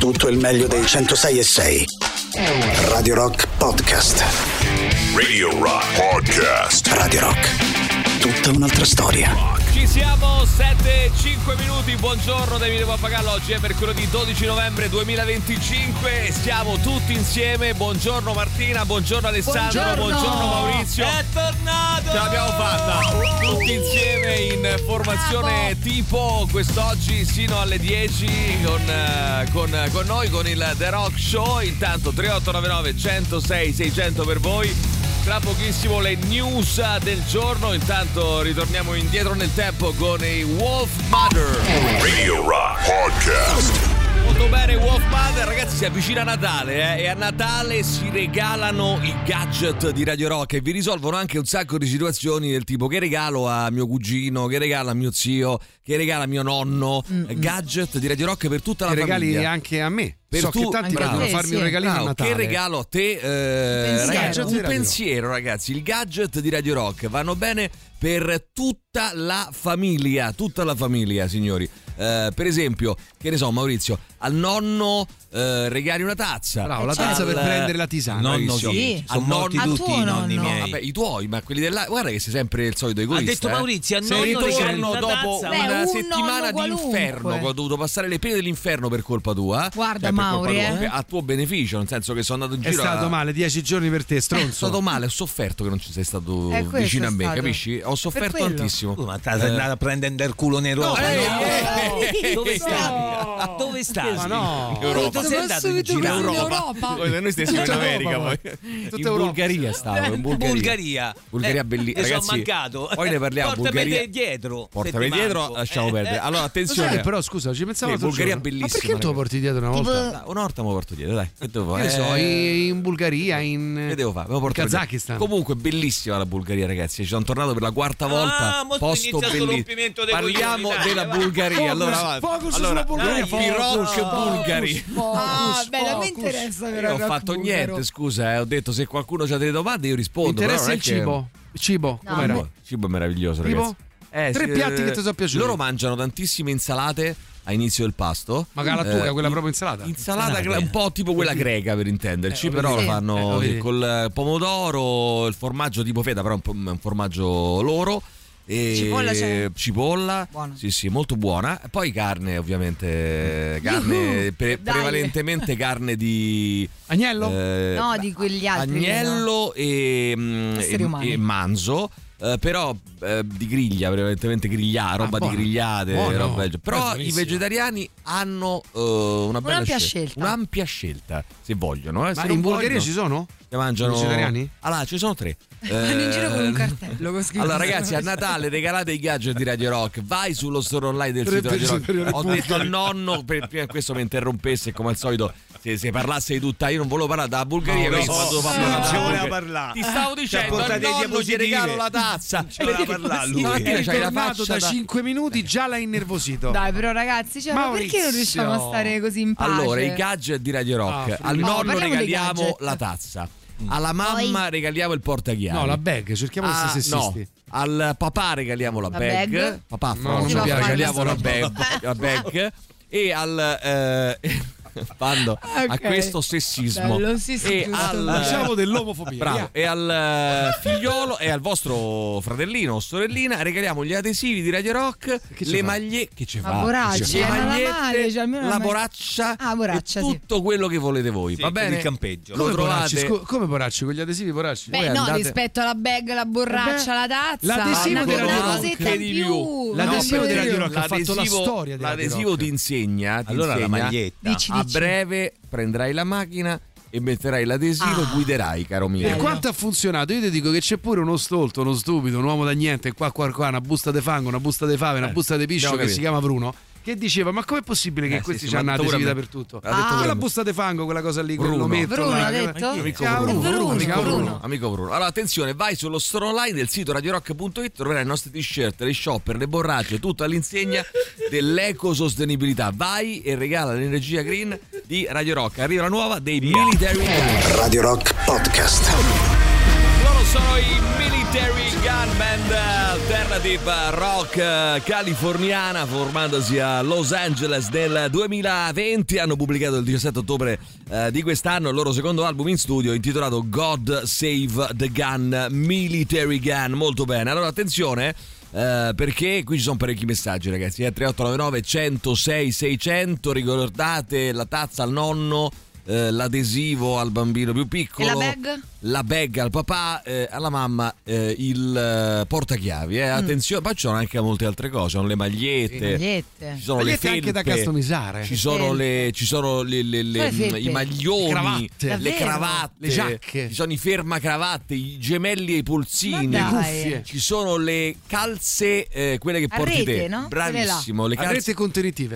Tutto il meglio dei 106.6. Radio Rock Podcast. Radio Rock Podcast. Radio Rock. Tutta un'altra storia. Ci siamo, 7-5 minuti, buongiorno da Emilio Pappagallo, oggi è mercoledì 12 novembre 2025, siamo tutti insieme, buongiorno Martina, buongiorno Alessandro, buongiorno Maurizio. È tornato! Ce l'abbiamo fatta, tutti insieme in formazione tipo, quest'oggi sino alle 10 con noi, con il The Rock Show, intanto 3899 106 600 per voi. Tra pochissimo le news del giorno, intanto ritorniamo indietro nel tempo con i Wolf Mother. Radio Rock Podcast. Molto bene, Wolf Mother, ragazzi, si avvicina Natale e a Natale si regalano i gadget di Radio Rock e vi risolvono anche un sacco di situazioni del tipo: che regalo a mio cugino, che regalo a mio zio, che regalo a mio nonno, gadget di Radio Rock per tutta la famiglia. Regali anche a me. So che tanti vogliono farmi un regalino a Natale. Che regalo a te, ragazzi, un pensiero, ragazzi. Il gadget di Radio Rock vanno bene per tutta la famiglia, signori. Per esempio, che ne so, Maurizio, al nonno regali una tazza. Bravo, la tazza per prendere la tisana. Nonno sì, sono morti tutti i nonni miei. Vabbè, i tuoi, ma quelli della... Guarda che sei sempre il solito egoista. Ha detto Maurizio, a nonno ritorno dopo tazza. una settimana di inferno, che ho dovuto passare le pene dell'inferno per colpa tua. Guarda, Mauri, a tuo beneficio, nel senso che sono andato in giro. È stato male, 10 giorni per te, stronzo. È stato male, ho sofferto che non ci sei stato vicino a me, capisci? Ho sofferto tantissimo. Ma stai andando a prendere del culo in Europa? Dove stavi? Dove stavi? Ma no, Europa. Sei andato in giro in Europa. Noi stessimo in America poi. In Bulgaria stavo, in Bulgaria bellissima. Ne sono Ragazzi, mancato. poi ne parliamo. Portami dietro. Portami dietro, lasciamo perdere. Allora, attenzione. Però scusa, ci pensavo Bulgaria bellissima. Ma perché tu lo porti dietro una volta? Una volta me lo porto dietro, dai. Che devo fare? Che so, in Bulgaria, Che devo fare? in Kazakistan. Comunque bellissima la Bulgaria, ragazzi. Ci sono tornato per la quarta volta. Posto bellissimo. Parliamo della Bulgaria. Allora, focus sulla Bulgaria. Rock bulgari. Beh, mi interessa però. Io ho fatto niente, scusa, ho detto se qualcuno ha delle domande io rispondo. Mi interessa il cibo. Cibo, com'era? Il cibo è meraviglioso, ragazzi. 3 piatti che ti sono piaciuti. Loro mangiano tantissime insalate a inizio del pasto. Ma la tua, quella proprio insalata? Insalata un po' tipo quella greca, per intenderci, però la fanno col pomodoro, il formaggio tipo feta, però è un formaggio loro. E cipolla sì, molto buona. Poi carne, ovviamente, prevalentemente carne di agnello? No, di quegli altri agnello e manzo. Però di griglia, prevalentemente roba di grigliate, roba. Però i vegetariani hanno un'ampia scelta, se vogliono. Ma in Bulgaria ci sono? Che mangiano vegetariani? Allora, ci sono 3. Vanno in giro con un cartello con scritto. Allora, ragazzi, a Natale regalate i gadget di Radio Rock. Vai sullo store online del sito Radio Rock. Ho detto al nonno, prima che questo mi interrompesse, come al solito, se parlasse di tutta, io non volevo parlare dalla Bulgaria. Non ci voleva parlare. Ti stavo dicendo, al nonno gli regalo la tazza. Non ci voleva parlare lui. È tornato da 5 minuti, già l'ha innervosito. Dai, però ragazzi, ma perché non riusciamo a stare così in pace? Allora, i gadget di Radio Rock. Al nonno regaliamo la tazza. Alla mamma regaliamo il portachiavi. No, la bag, cerchiamo di essere sessisti. No. Al papà regaliamo la bag. Papà, non mi piace. Regaliamo la bag. E al a questo sessismo. Bello, e diciamo dell'omofobia. Bravo. E al figliolo e al vostro fratellino o sorellina regaliamo gli adesivi di Radio Rock, le magliette. Che ci fa? Le magliette, la boraccia, boraccia, e tutto quello che volete voi. Va bene? Il campeggio. Lo trovate. Come boracci? Con gli adesivi boracci? Beh, no, rispetto alla bag, la borraccia, la tazza. L'adesivo di Radio Rock. L'adesivo di Radio Rock ha fatto la storia. L'adesivo ti insegna. Allora la maglietta. A breve prenderai la macchina e metterai l'adesivo e guiderai, caro mio. E quanto ha funzionato? Io ti dico che c'è pure uno stolto, uno stupido, un uomo da niente, qua, una busta di fango, una busta di fave, una busta di piscio che si chiama Bruno, che diceva: ma com'è possibile che questi ci hanno adesivi dappertutto? La busta di fango, quella cosa lì, Bruno. Lo metto. Bruno là. ha detto? Amico Bruno. Allora, attenzione, vai sullo store online del sito radiorock.it, troverai le nostre t-shirt, le shopper, le borracce, tutto all'insegna dell'ecosostenibilità. Vai e regala l'energia green di Radio Rock. Arriva la nuova dei Military. Radio Rock Podcast. sono i Military Gun Band, alternative rock californiana, formandosi a Los Angeles nel 2020. Hanno pubblicato il 17 ottobre di quest'anno il loro secondo album in studio intitolato God Save the Gun, Military Gun. Molto bene, allora attenzione perché qui ci sono parecchi messaggi, ragazzi. 3899 106 600. Ricordate la tazza al nonno, l'adesivo al bambino più piccolo, e la bag? La bag al papà, alla mamma il portachiavi. Attenzione, poi ci sono anche molte altre cose, ci sono le magliette, ci sono le felpe, anche da customizzare, ci sono i maglioni, le cravatte, le giacche, ci sono i fermacravatte, i gemelli e i polsini, le cuffie, ci sono le calze, quelle che porti rete, te, no? bravissimo, le calze contenitive,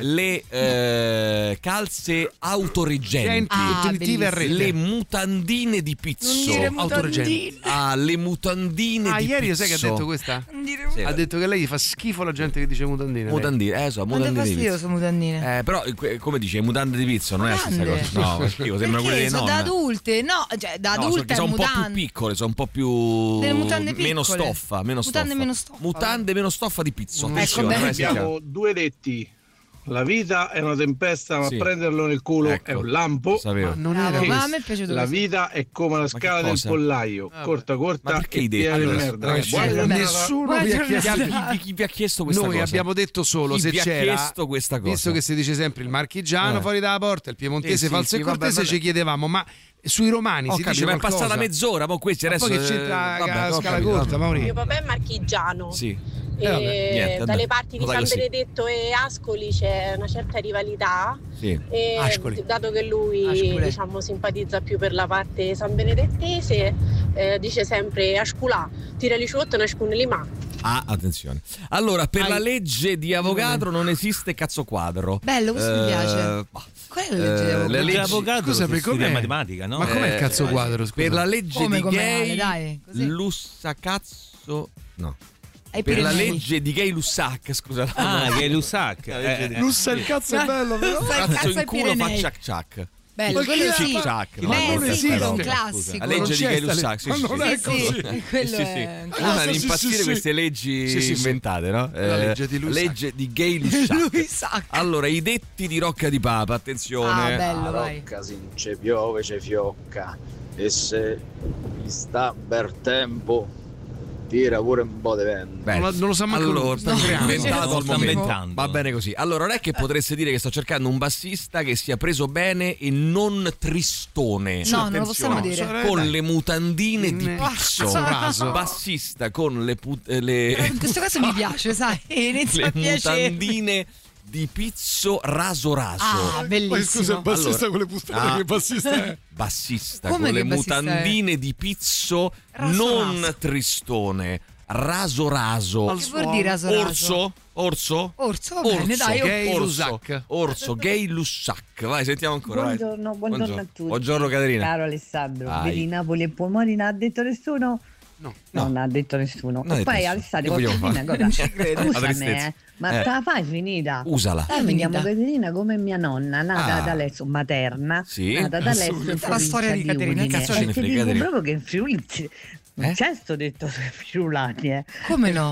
le calze autoreggenti, contenitive a rete, le mutandine di pizzo. Autoreggenti. Le mutandine di ieri pizzo. sai che ha detto questa? Sì, ha detto che lei gli fa schifo la gente che dice mutandine. Mutandine, mutandine di pizzo. Sono mutandine. Però come dice, mutande di pizzo non è la stessa cosa. No, è schifo, sembrano quelle di sono nonna. da adulte, no, cioè da adulte sono un po' più piccole, sono un po' più delle mutande piccole. Meno stoffa, mutande meno stoffa. Mutande meno stoffa di pizzo. Abbiamo due detti. La vita è una tempesta, ma prenderlo nel culo è un lampo. Ma non era ma a me è piaciuto la vita è come la scala del pollaio, corta e piena di merda. Nessuno chi vi ha chiesto questa cosa? Noi abbiamo detto solo chi se vi c'era, ha chiesto questa cosa. Visto che si dice sempre il marchigiano fuori dalla porta, il piemontese falso e cortese, ci chiedevamo ma sui romani si dice ma è qualcosa? passata mezz'ora, ma questi adesso poi che c'entra la scala corta, Maurizio? Mio papà è marchigiano. Sì. E dalle parti di San Benedetto e Ascoli c'è una certa rivalità, e dato che lui diciamo simpatizza più per la parte sanbenedettese, dice sempre Asculà, tira li ciotto, nascun lima. Attenzione. Allora, per la legge di Avogadro non esiste cazzo quadro. Bello, questo mi piace. Qual è la legge di Avogadro? Scusa, per com'è matematica, no? Ma com'è il cazzo quadro? Scusa. Per la legge di gay, dai, Lussacazzo, no. Per la legge di Gay Lussac, scusa. Gay Lussac. Lussa il cazzo è bello, però. Cazzo in culo fa ciac ciac. Bello, quello sì. Non esiste, è un classico. La legge di Gay Lussac, ma non è così. Fanno impazzire queste leggi inventate, no? La legge di Lussac. Legge di Gay Lussac. Allora, i detti di Rocca di Papa, attenzione. Bello, vai. Rocca, se non ci piove, ci fiocca. E se mi sta per tempo, tira pure un po' di vento. Non lo sa manco lui. Sta inventando. Va bene così. Allora non è che potreste dire che sto cercando un bassista che sia preso bene e non tristone. No, non lo possiamo dire. Con le mutandine di pizzo. Raso. Bassista con le in questo caso mi piace, sai. Inizia a piacere. Mutandine di pizzo raso. Bellissimo. Ma scusa, il bassista con le puttane, che bassista è? Bassista come con le mutandine di pizzo non tristone, raso. Che vuol dire raso? Orso, va bene, dai. Orso, Gay Lussac. Vai, sentiamo ancora. Buongiorno a tutti. Buongiorno Caterina. Caro Alessandro, vedi Napoli e Pomori, non ha detto nessuno? No. Non ha detto nessuno. E poi Alessandro, non ci credo. Scusami, ma te la fai finita? Usala. Mi chiamo Caterina come mia nonna, nata da Alesso, materna, nata da Alesso in la storia di Caterina, cazzo ce ne frega. Ti dico proprio che in Friuli non c'è sto detto friulani, Come no?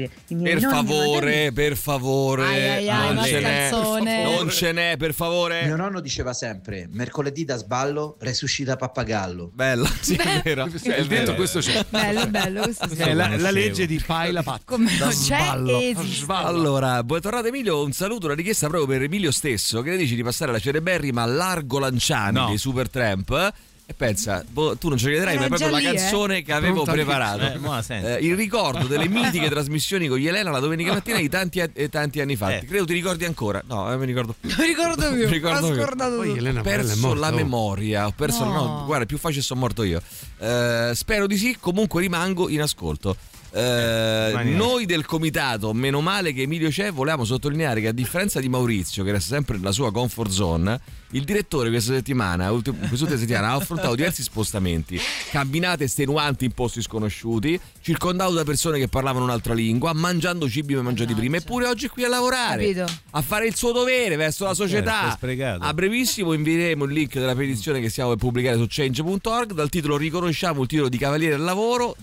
Per favore. Non ce n'è, per favore. Mio nonno diceva sempre: mercoledì da sballo resuscita pappagallo. Bella, sì, è vero. Il detto questo c'è. Bello, questo è la legge di Pai la patta. Come non c'è? Allora, buongiorno Emilio, un saluto, una richiesta proprio per Emilio stesso. Che ne dici di passare la Cereberrima a Largo Lanciani dei Supertramp? E pensa, tu non ci crederai, ma è proprio la canzone che avevo preparato. Il ricordo delle mitiche trasmissioni con Elena la domenica mattina di tanti anni fa. Credo ti ricordi ancora? No, non mi ricordo più. Non mi ricordo più. Ho scordato tutto. Ho perso la memoria. No, guarda, più facile sono morto io. Spero di sì, comunque rimango in ascolto. Noi del comitato, meno male che Emilio c'è, volevamo sottolineare che a differenza di Maurizio, che resta sempre nella sua comfort zone, il direttore quest'ultima settimana ha affrontato diversi spostamenti, camminate estenuanti in posti sconosciuti, circondato da persone che parlavano un'altra lingua, mangiando cibi mai mangiati prima, eppure oggi è qui a lavorare, capito, a fare il suo dovere verso la società. A brevissimo invieremo il link della petizione che stiamo per pubblicare su change.org dal titolo "Riconosciamo il titolo di cavaliere al lavoro",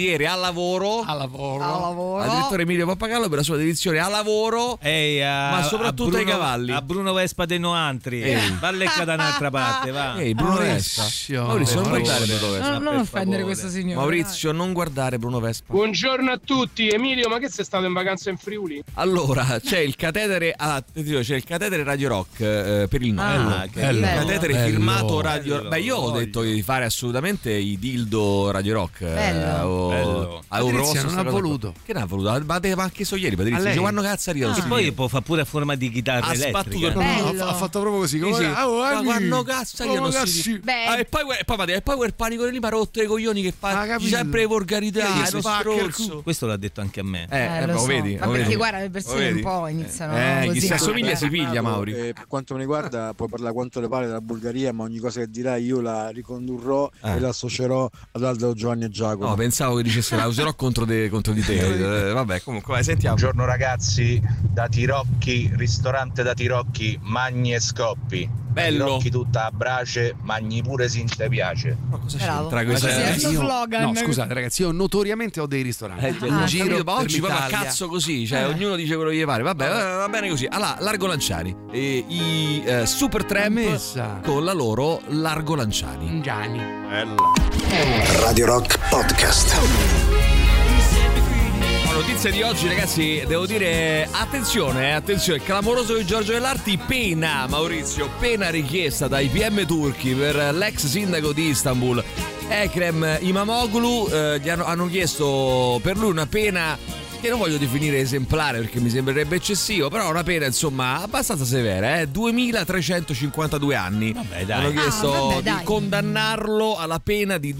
al direttore Emilio Pappagallo per la sua dedizione al lavoro, ma soprattutto ai cavalli. A Bruno Vespa dei Noantri. Va lecca da un'altra parte, va. Bruno Vespa. Maurizio, non guardare Bruno Vespa. Non offendere questo signore. Maurizio, non guardare Bruno Vespa. Buongiorno a tutti. Emilio, ma che sei stato in vacanza in Friuli? Allora, c'è il catetere Radio Rock per il nome. Il catetere firmato Radio Rock. Beh, io ho detto di fare assolutamente i dildo Radio Rock. Bello. Patrizia non ha voluto. Che non ha voluto? Ma anche so ieri, Patrizia. Quando cazzo arriva? E poi può fare pure a forma di chitarra elettrica. Ha fatto proprio così. Ma quando cazzo arrivano? E poi quel panico lì mi ha rotto i coglioni che fa sempre volgarità. Questo l'ha detto anche a me. Lo vedi. Ma perché guarda, le persone un po' iniziano così. Chi si assomiglia si piglia, Mauri. Per quanto mi riguarda, puoi parlare quanto le pare della Bulgaria, ma ogni cosa che dirai io la ricondurrò e la associerò ad Aldo, Giovanni e Giacomo. No, pensavo che dicesse la userò contro di te. Vabbè, comunque vai, sentiamo. Buongiorno ragazzi, da Tirocchi, ristorante da Tirocchi, magni e scoppi. Bello. Tirocchi tutta a brace, magni pure se te piace. Ma cosa c'entra questa? No, scusate ragazzi, io notoriamente ho dei ristoranti. In giro per oggi proprio a cazzo così, cioè ognuno dice quello che gli pare. Vabbè, va bene così. Allora, Largo Lanciani, i Super Tramp con la loro Largo Lanciani. Radio Rock Podcast. Notizia di oggi, ragazzi, devo dire attenzione, clamoroso di Giorgio Dell'Arti, pena richiesta dai PM turchi per l'ex sindaco di Istanbul Ekrem İmamoğlu. Gli hanno chiesto per lui una pena che non voglio definire esemplare perché mi sembrerebbe eccessivo, però una pena insomma abbastanza severa, 2352 anni. Vabbè, dai. Hanno chiesto di condannarlo alla pena di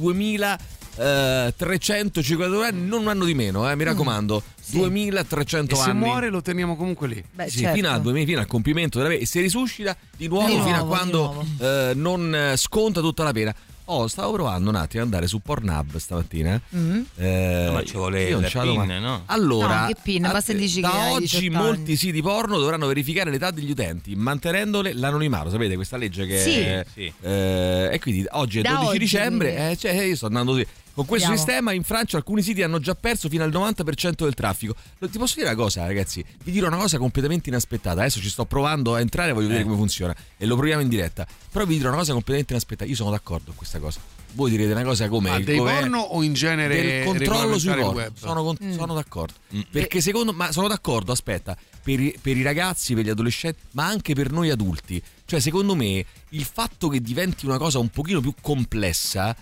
2352 anni, non un anno di meno, mi raccomando. 2300 anni. Se muore lo teniamo comunque lì. Certo. fino al compimento della pena, e si risuscita di nuovo fino a quando non sconta tutta la pena. Stavo provando un attimo ad andare su Pornhub stamattina. Ma ci vuole la PIN, no? Allora, no, che PIN? Basta dici da che oggi molti siti porno dovranno verificare l'età degli utenti, mantenendole l'anonimato. Sapete questa legge che e quindi oggi è 12 dicembre. Io sto andando così. Con questo sistema in Francia alcuni siti hanno già perso fino al 90% del traffico. Ti posso dire una cosa, ragazzi? Vi dirò una cosa completamente inaspettata. Adesso ci sto provando a entrare, voglio vedere come funziona e lo proviamo in diretta. Però vi dirò una cosa completamente inaspettata. Io sono d'accordo con questa cosa. Voi direte una cosa come dei porno o in genere del controllo sui porno web? Sono d'accordo. Perché sono d'accordo, aspetta, per i ragazzi, per gli adolescenti, ma anche per noi adulti. Cioè, secondo me, il fatto che diventi una cosa un pochino più complessa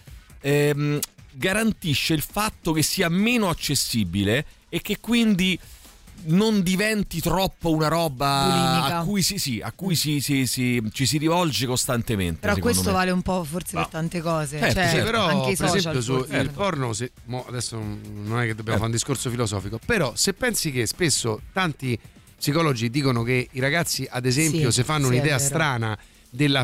garantisce il fatto che sia meno accessibile e che quindi non diventi troppo una roba bulimica, a cui ci si rivolge costantemente. Però questo me vale un po' forse per tante cose. Però anche i per social, esempio il porno, adesso non è che dobbiamo fare un discorso filosofico, però se pensi che spesso tanti psicologi dicono che i ragazzi ad esempio se fanno un'idea strana della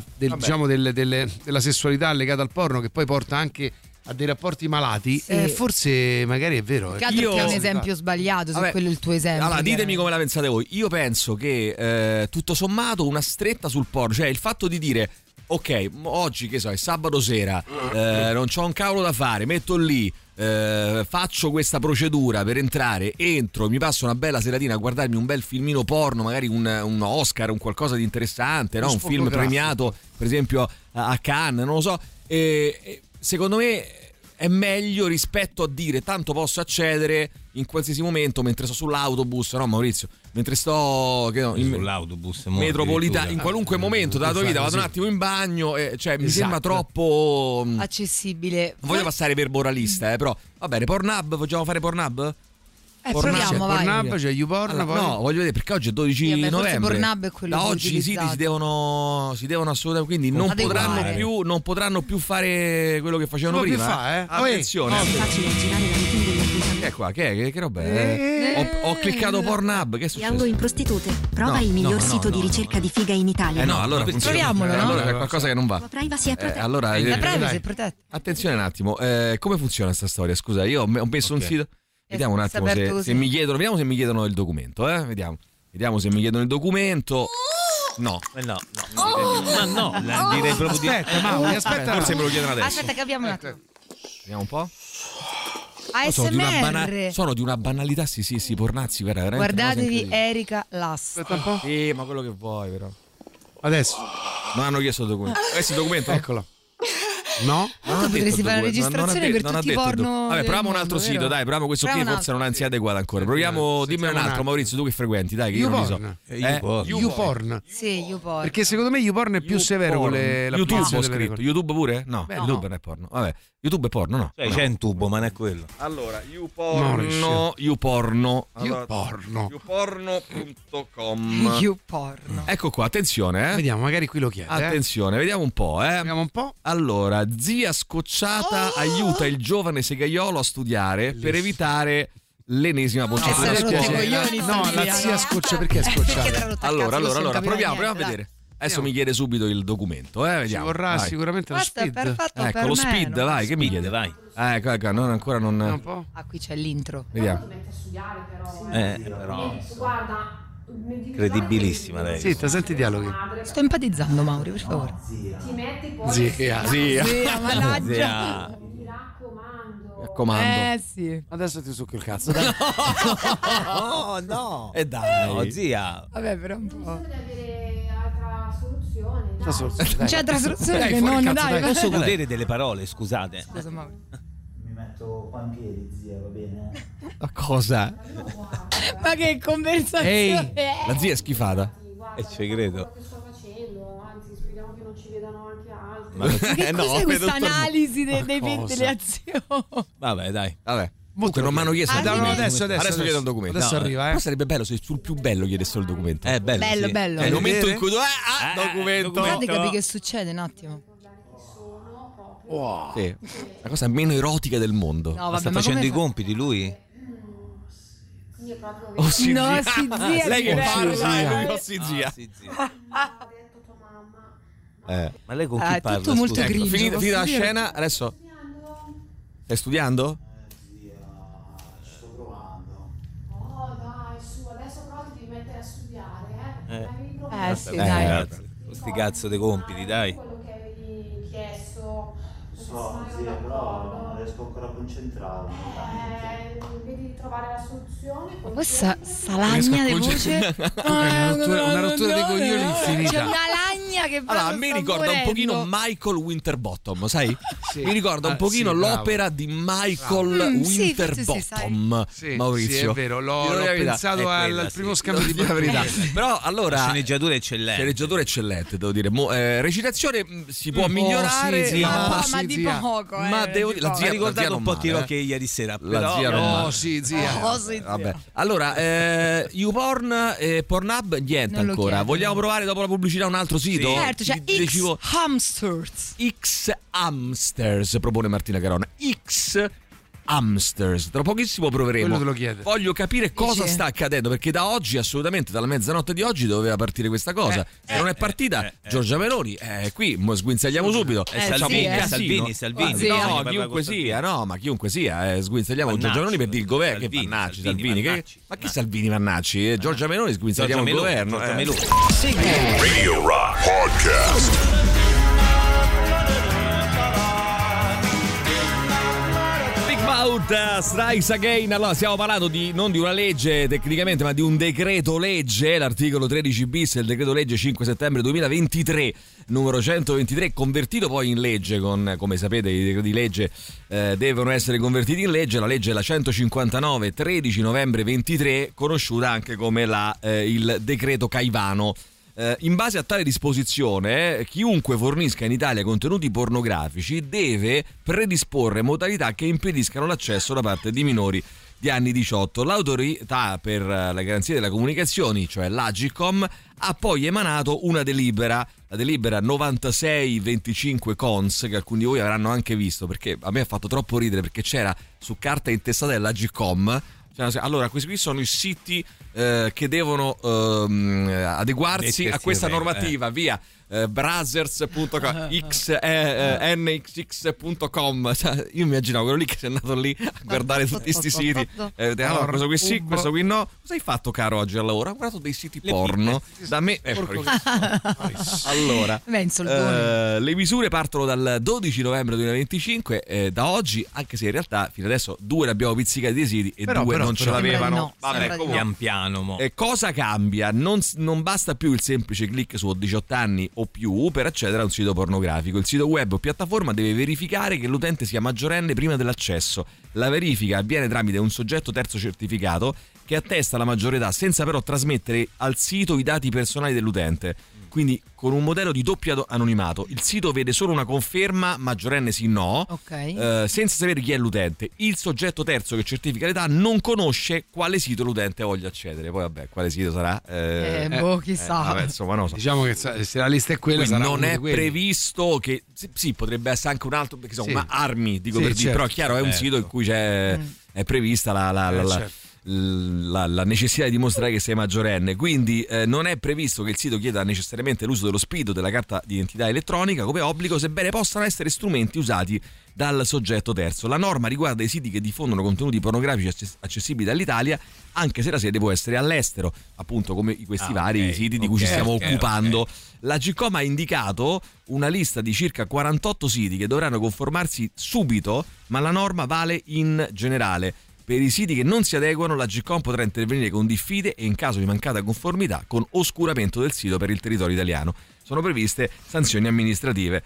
sessualità legata al porno, che poi porta anche a dei rapporti malati, forse magari è vero. Che altro che è un esempio sbagliato, se quello è il tuo esempio. Allora, ditemi come la pensate voi. Io penso che tutto sommato una stretta sul porno, cioè il fatto di dire ok, oggi che so, è sabato sera, non c'ho un cavolo da fare, metto lì, faccio questa procedura per entrare, entro, mi passo una bella seratina a guardarmi un bel filmino porno, magari un Oscar, un qualcosa di interessante, no? Un film premiato per esempio a Cannes, non lo so, secondo me è meglio rispetto a dire tanto posso accedere in qualsiasi momento mentre sto sull'autobus, no Maurizio? Mentre sto sull'autobus metropolitano, in qualunque momento della tua vita vado un attimo in bagno, mi sembra troppo accessibile. Non voglio passare per moralista, però va bene. Pornhub, vogliamo fare Pornhub? Proviamo, vai. Pornhub, c'è YouPorn, no, voglio vedere perché oggi è 12 novembre. Pornhub è quello da oggi i siti si devono assolutamente, quindi non potranno più fare quello che facevano prima. Attenzione. Facile girare la routine degli appuntamenti Che è qua? Che roba è? Ho cliccato Pornhub, che è successo? Young in prostitute. Prova il miglior sito di ricerca di figa in Italia. No, allora proviamolo, no? Allora c'è qualcosa che non va. La privacy è protetta. Allora, la privacy è protetta. Attenzione un attimo, come funziona sta storia? Scusa, io ho messo un sito. Vediamo un attimo se mi chiedono, vediamo se mi chiedono il documento, Vediamo se mi chiedono il documento. No. No. Ma no, direi proprio di... Aspetta, Mauri, aspetta. Forse me lo chiedono adesso. Aspetta, capiamo un attimo. Vediamo un po'. ASMR. Sono di una banalità, sì, pornazzi, veramente. Guardatevi Erika Last. Aspetta un po'. Sì, ma quello che vuoi, però. Adesso. Non hanno chiesto il documento. Questo è il documento? Eccolo. No? Potresti fare la registrazione per tutti i porno. Vabbè, proviamo un altro sito, dai, proviamo questo qui, forse non è adeguato ancora. Proviamo, dimmi un altro, Maurizio, tu che frequenti, dai, che io non li so. YouPorn. Sì, YouPorn. Perché secondo me YouPorn è più severo con le YouTube ho scritto. YouTube pure? No, YouTube non è porno. Vabbè, YouTube è porno, no? C'è in tubo, ma non è quello. Allora, YouPorno. YouPorno. Ecco qua, attenzione, Vediamo, magari qui lo chiede. Attenzione, vediamo un po', Vediamo un po'. Allora, zia scocciata aiuta il giovane segaiolo a studiare per evitare l'ennesima bocciatura a scuola. No, la zia scoccia, perché è scocciata? Allora, proviamo a vedere. Adesso mi chiede subito il documento, vediamo. Ci vorrà sicuramente lo speed. Perfetto, ecco, lo speed, vai, che mi chiede? Vai. Ecco, ancora non... Un po'. Qui c'è l'intro. Vediamo. Però... credibilissima lei. Zitta, senti i dialoghi. Sto empatizzando, Mauri, per favore. Zia, mannaggia. Mi raccomando. Sì. Adesso ti succo il cazzo. Dai. No. E dai. No, zia. Vabbè, però un po'. C'è altra soluzione che non dai. Posso godere delle parole, scusate. Scusa, Mauri. Mi metto qua in piedi, zia, va bene? Ma cosa? Ma che conversazione è? La zia è schifata. Ci credo. Ma che cos'è questa analisi delle azioni? Vabbè, dai. Vabbè. Comunque non mi hanno chiesto il documento. Adesso chiedo il documento. Adesso arriva, Però sarebbe bello se sul più bello chiedessero il documento. Bello. Bello. È il momento in cui documento. Guardate, capi che succede un attimo. Wow. Sì. La cosa meno erotica del mondo. No, vabbè, sta facendo i compiti lui? No, sì, zia. Lei che parla, sì, zia. Ma lei con chi parla? Tutto molto grigio. Finita la scena, adesso stai studiando? Ci sto provando. Oh dai, su, adesso però ti devi mettere a studiare, Sì, dai. Questi cazzo dei compiti, dai. Quello che avevi chiesto. So, zia, però non riesco ancora a concentrarmi. Vedi di trovare la soluzione. Questa lagna di voce. Una rottura dei coglioni infinita. C'è una lagna che allora, a me ricorda un pochino Michael Winterbottom, sai? Mi ricorda un pochino l'opera di Michael Winterbottom. Maurizio. Sì, è vero, l'ho pensato al primo scambio di verità. Però allora sceneggiatura eccellente, devo dire. Recitazione si può migliorare, ma di poco, ma devo dire, la zia ha ricordato un po' Tirocchi ieri sera, la zia no, sì, zia. Vabbè. Allora, YouPorn e Pornhub niente non ancora. Vogliamo provare dopo la pubblicità un altro sito? Certo, c'è X-Hamsters. X-Hamsters propone Martina Carona. X-Hamsters. Tra pochissimo proveremo. Voglio capire cosa sta accadendo, perché da oggi, assolutamente dalla mezzanotte di oggi doveva partire questa cosa. Se non è partita, Giorgia Meloni, qui sguinzagliamo subito. Salvini. No, chiunque sia, ma chiunque sia, sguinzagliamo Giorgia Meloni per dire il governo. Che Vannacci, Salvini. Ma che Salvini Vannacci? Giorgia Meloni, sguinzagliamo il governo. Radio Rock Podcast. Strikes Again. Allora stiamo parlando non di una legge tecnicamente, ma di un decreto legge, l'articolo 13 bis del decreto legge 5 settembre 2023 numero 123, convertito poi in legge come sapete i decreti legge devono essere convertiti in legge. La legge è la 159 13 novembre 23, conosciuta anche come il decreto Caivano. In base a tale disposizione, chiunque fornisca in Italia contenuti pornografici deve predisporre modalità che impediscano l'accesso da parte di minori di anni 18. L'autorità per la garanzia delle comunicazioni, cioè l'Agcom, ha poi emanato una delibera la delibera 9625 cons, che alcuni di voi avranno anche visto, perché a me ha fatto troppo ridere, perché c'era su carta intestata dell'Agcom. Allora, questi qui sono i siti che devono adeguarsi a questa normativa, via. Brothers.com nxx.com, cioè, io immaginavo quello lì che sei andato lì a guardare tutti questi siti. Allora, questo qui sì, questo qui no. Cosa hai fatto, caro, oggi al lavoro? Ho guardato dei siti porno da me. Allora, le misure partono dal 12 novembre 2025, da oggi, anche se in realtà fino adesso 2 ne abbiamo pizzicati dei siti e 2 non ce l'avevano. No, vabbè, pian piano. Cosa cambia? Non basta più il semplice click su 18 anni o più per accedere a un sito pornografico. Il sito web o piattaforma deve verificare che l'utente sia maggiorenne prima dell'accesso. La verifica avviene tramite un soggetto terzo certificato che attesta la maggiore età, senza però trasmettere al sito i dati personali dell'utente. Quindi con un modello di doppio anonimato. Il sito vede solo una conferma, maggiorenne sì no, senza sapere chi è l'utente. Il soggetto terzo che certifica l'età non conosce quale sito l'utente voglia accedere. Poi vabbè, quale sito sarà? Chissà. Vabbè, insomma, non so. Diciamo che se la lista è quella, sarà non è quelli. Previsto che sì, potrebbe essere anche un altro, perché sono armi, dico sì, per dire, certo, però è chiaro, è un sito in cui è prevista la necessità di dimostrare che sei maggiorenne, quindi non è previsto che il sito chieda necessariamente l'uso dello SPID o della carta d'identità elettronica come obbligo, sebbene possano essere strumenti usati dal soggetto terzo. La norma riguarda i siti che diffondono contenuti pornografici accessibili dall'Italia, anche se la sede può essere all'estero, appunto come questi vari siti di cui ci stiamo occupando. La Gcom ha indicato una lista di circa 48 siti che dovranno conformarsi subito, ma la norma vale in generale. Per i siti che non si adeguano, la Gcom potrà intervenire con diffide e, in caso di mancata conformità, con oscuramento del sito per il territorio italiano. Sono previste sanzioni amministrative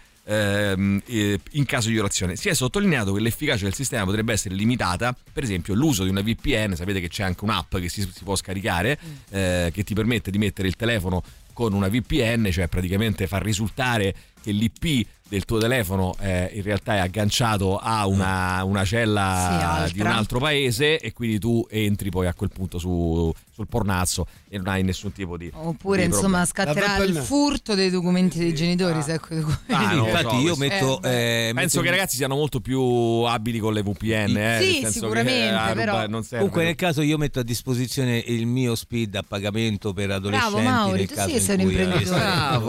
in caso di violazione. Si è sottolineato che l'efficacia del sistema potrebbe essere limitata, per esempio l'uso di una VPN. Sapete che c'è anche un'app che si può scaricare che ti permette di mettere il telefono con una VPN, cioè praticamente far risultare che l'IP del tuo telefono in realtà è agganciato a una cella di un altro paese, e quindi tu entri poi a quel punto sul pornazzo e non hai nessun tipo di oppure insomma scatterà il furto dei documenti dei genitori, se ecco infatti io metto penso che i ragazzi siano molto più abili con le VPN, sì, sicuramente, però non serve. Comunque nel caso io metto a disposizione il mio SPID a pagamento per adolescenti. Bravo Mauri, nel caso sei un imprenditore.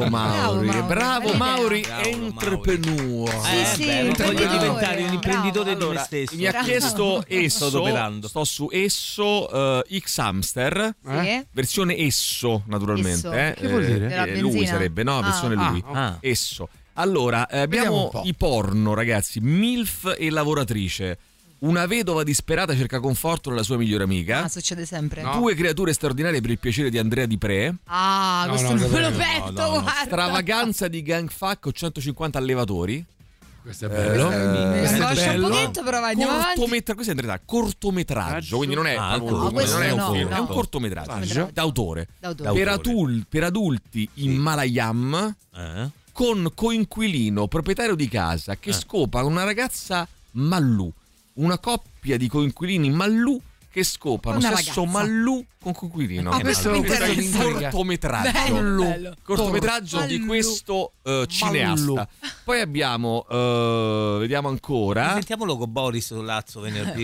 Bravo Mauri, entrepreneur. Voglio diventare un imprenditore di me stesso. Mi ha chiesto Esso, sto su Esso X Hamster, versione Esso naturalmente. Che vuol dire? Lui sarebbe, no? Versione lui. Esso. Allora, abbiamo i porno, ragazzi. MILF e lavoratrice. Una vedova disperata cerca conforto nella sua migliore amica. Succede sempre. 2 creature straordinarie per il piacere di Andrea Di Pre. Questo non me lo petto, guarda. Stravaganza di gang fuck con 150 allevatori. Questo è bello. Questo è un pochetto, però andiamo avanti. Questo è in realtà cortometraggio, quindi non è non è un film, è un cortometraggio d'autore. Per adulti in Malayam, con coinquilino proprietario di casa che scopa una ragazza Mallu. Una coppia di coinquilini Mallu che scopano sesso Mallu con coinquilino. Questo è un cortometraggio. Cortometraggio di questo cineasta. Poi abbiamo vediamo ancora. Sentiamolo con Boris Lazzo venerdì.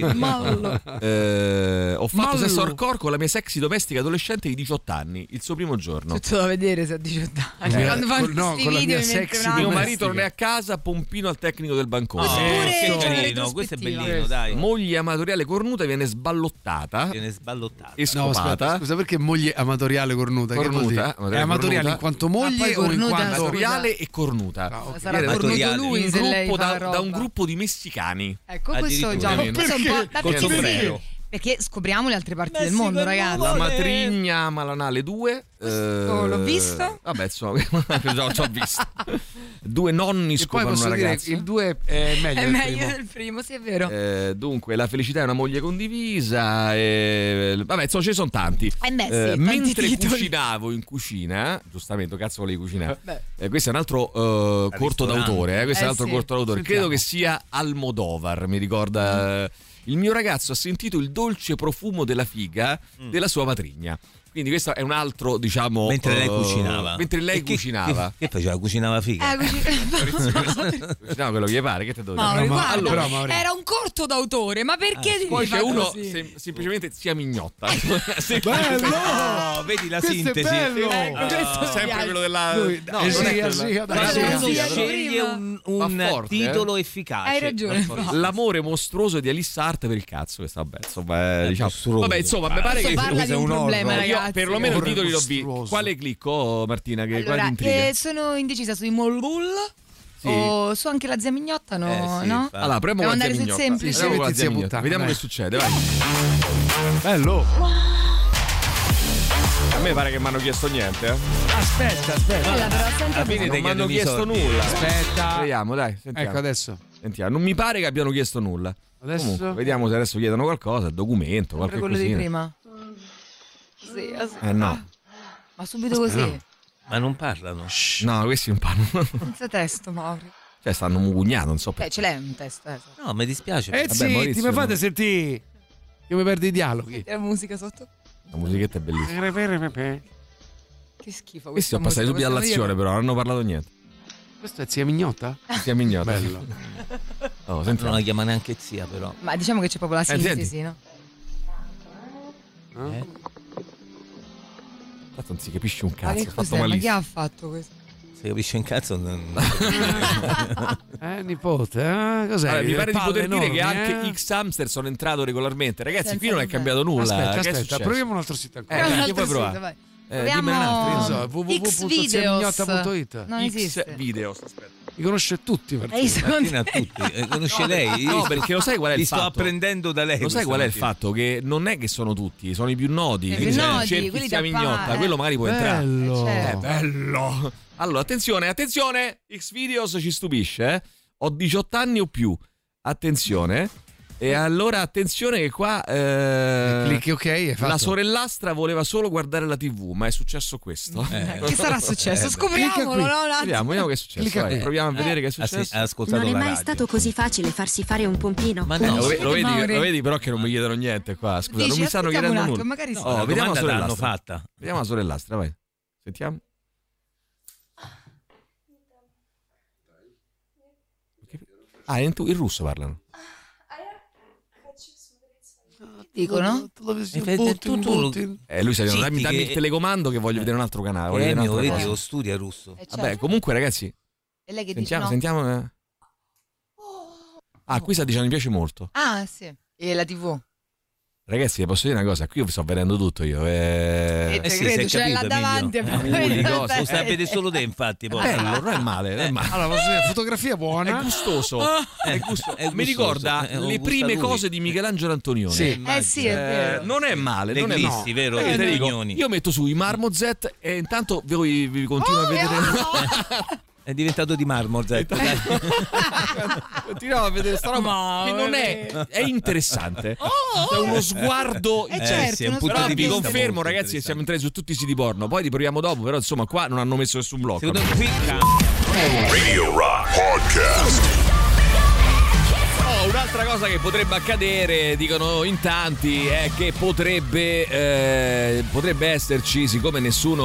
Ho fatto sesso hardcore con la mia sexy domestica adolescente di 18 anni, il suo primo giorno. Tutto da vedere se ha 18 anni. Quando fanno questi video mio marito non è a casa, pompino al tecnico del bancone. Che carino, questo è bellino, dai. Moglie amatoriale cornuta viene sballottata. E scopata. Scusa, perché moglie amatoriale cornuta? È amatoriale in quanto moglie o in quanto amatoriale e cornuta? Sarà cornuto lui se lei da un gruppo di messicani. Ecco, questo già un po' col sombrero. Perché scopriamo le altre parti del mondo, ragazzi. La matrigna malanale 2. L'ho visto. Vabbè, insomma, l'ho visto. 2 nonni scopano una ragazza. Il 2 è meglio del primo, sì, è vero. Dunque, la felicità è una moglie condivisa. Vabbè, insomma, ce ne sono tanti. Mentre cucinavo in cucina, giustamente, cazzo volevi cucinare. Questo è un altro corto d'autore. Questo è un altro corto d'autore. Credo che sia Almodovar, mi ricorda. Il mio ragazzo ha sentito il dolce profumo della figa della sua matrigna. Quindi questo è un altro, diciamo. Mentre lei cucinava. Mentre lei cucinava. Che faceva? Cucinava figa. Cucinava quello che gli pare, che te devo dire? Allora, era un corto d'autore, ma perché poi c'è uno semplicemente sia mignotta. Bello! Vedi la sintesi. Sempre quello della. Sceglie un titolo efficace. Hai ragione. L'amore mostruoso di Alice Hart per il cazzo. Vabbè, insomma, diciamo. Vabbè, insomma, mi pare che parla di un problema, ragazzi. Perlomeno i titoli l'ho visti. Quale clicco, Martina? Allora, sono indecisa sui Molbull. Sì. O su anche la zia Mignotta, no? Sì, no? Allora, proviamo con la zia Mignotta. Semplice. Vediamo che succede, vai. Bello. A me pare che mi hanno chiesto niente. Aspetta. Non mi hanno chiesto nulla. Aspetta. Vediamo, dai. Sentiamo. Ecco adesso. Sentiamo. Non mi pare che abbiano chiesto nulla. Adesso? Comunque, vediamo se adesso chiedono qualcosa, documento, qualche quello cosina. di prima. Sì. No. Ma subito così. No. Ma non parlano. No, questi non parlano. Senza testo, Mauri. Cioè stanno mugugnando, non so perché. Ce l'hai un testo? No, mi dispiace. Vabbè, mi fate sentire. Io mi perdo i dialoghi. La musica sotto. La musichetta è bellissima. Che schifo. Questi sono passati subito all'azione, però non hanno parlato niente. Questa è zia Mignotta? Zia Mignotta. Bello. Senti, non la chiama neanche zia, però. Ma diciamo che c'è proprio la sintesi, no? Tanto non si capisce un cazzo. Ma, fatto ma chi ha fatto questo? Si capisce un cazzo? Nipote, cos'è? Allora, mi pare di poter dire che anche X-Hamster sono entrato regolarmente. Ragazzi, qui non è cambiato nulla. Aspetta, proviamo un altro sito ancora. Che puoi provare? Dimmi un altro. www.xiamignotta.it. Non esiste. Xvideos, aspetta. Li conosce tutti, Martina, tutti. Conosce lei? No, perché lo sai qual è il fatto? Li sto apprendendo da lei. Lo sai qual è il fatto? Che non è che sono tutti, sono i più noti. Quelli cerchi Zia Mignotta, quello magari può entrare. Bello. Allora, attenzione, Xvideos ci stupisce, Ho 18 anni o più. Attenzione. E allora attenzione che qua clicchi ok e fatto. La sorellastra voleva solo guardare la TV, ma è successo questo. Che sarà successo? Scopriamolo, no? Vediamo che è successo. Vai, proviamo a vedere che è successo. Non è mai stato così facile farsi fare un pompino. Ma no, lo vedi però che non mi chiedono niente qua. Scusa, dici, non mi stanno chiedendo nulla. Magari vediamo la sorellastra. Fatta. Vediamo la sorellastra, vai. Sentiamo. In russo parlano. Dicono? Lui sta dicendo dammi il telecomando che voglio vedere un altro canale. Io studio russo. Vabbè, comunque ragazzi, e lei che sentiamo. Oh. Qui sta dicendo mi piace molto. Ah, sì. E la TV? Ragazzi, vi posso dire una cosa, qui io vi sto vedendo tutto io. Sì, credo, c'è là davanti. Lo stai a vedere solo te, infatti. Bello, non è male. Allora, fotografia buona. È gustoso. Mi ricorda le prime cose di Michelangelo Antonioni. Sì, sì, è vero. Non è male. Le glisti, vero? Io metto su i Marmozet e intanto voi vi continuate a vedere. È diventato di Marmozet. Continuiamo a vedere sta roba che non è interessante. È uno sguardo. Però vi confermo, ragazzi, che siamo entrati su tutti i siti porno. Poi li proviamo dopo, però insomma qua non hanno messo nessun blocco. Radio Rock Podcast. Un'altra cosa che potrebbe accadere, dicono in tanti, è che potrebbe esserci, siccome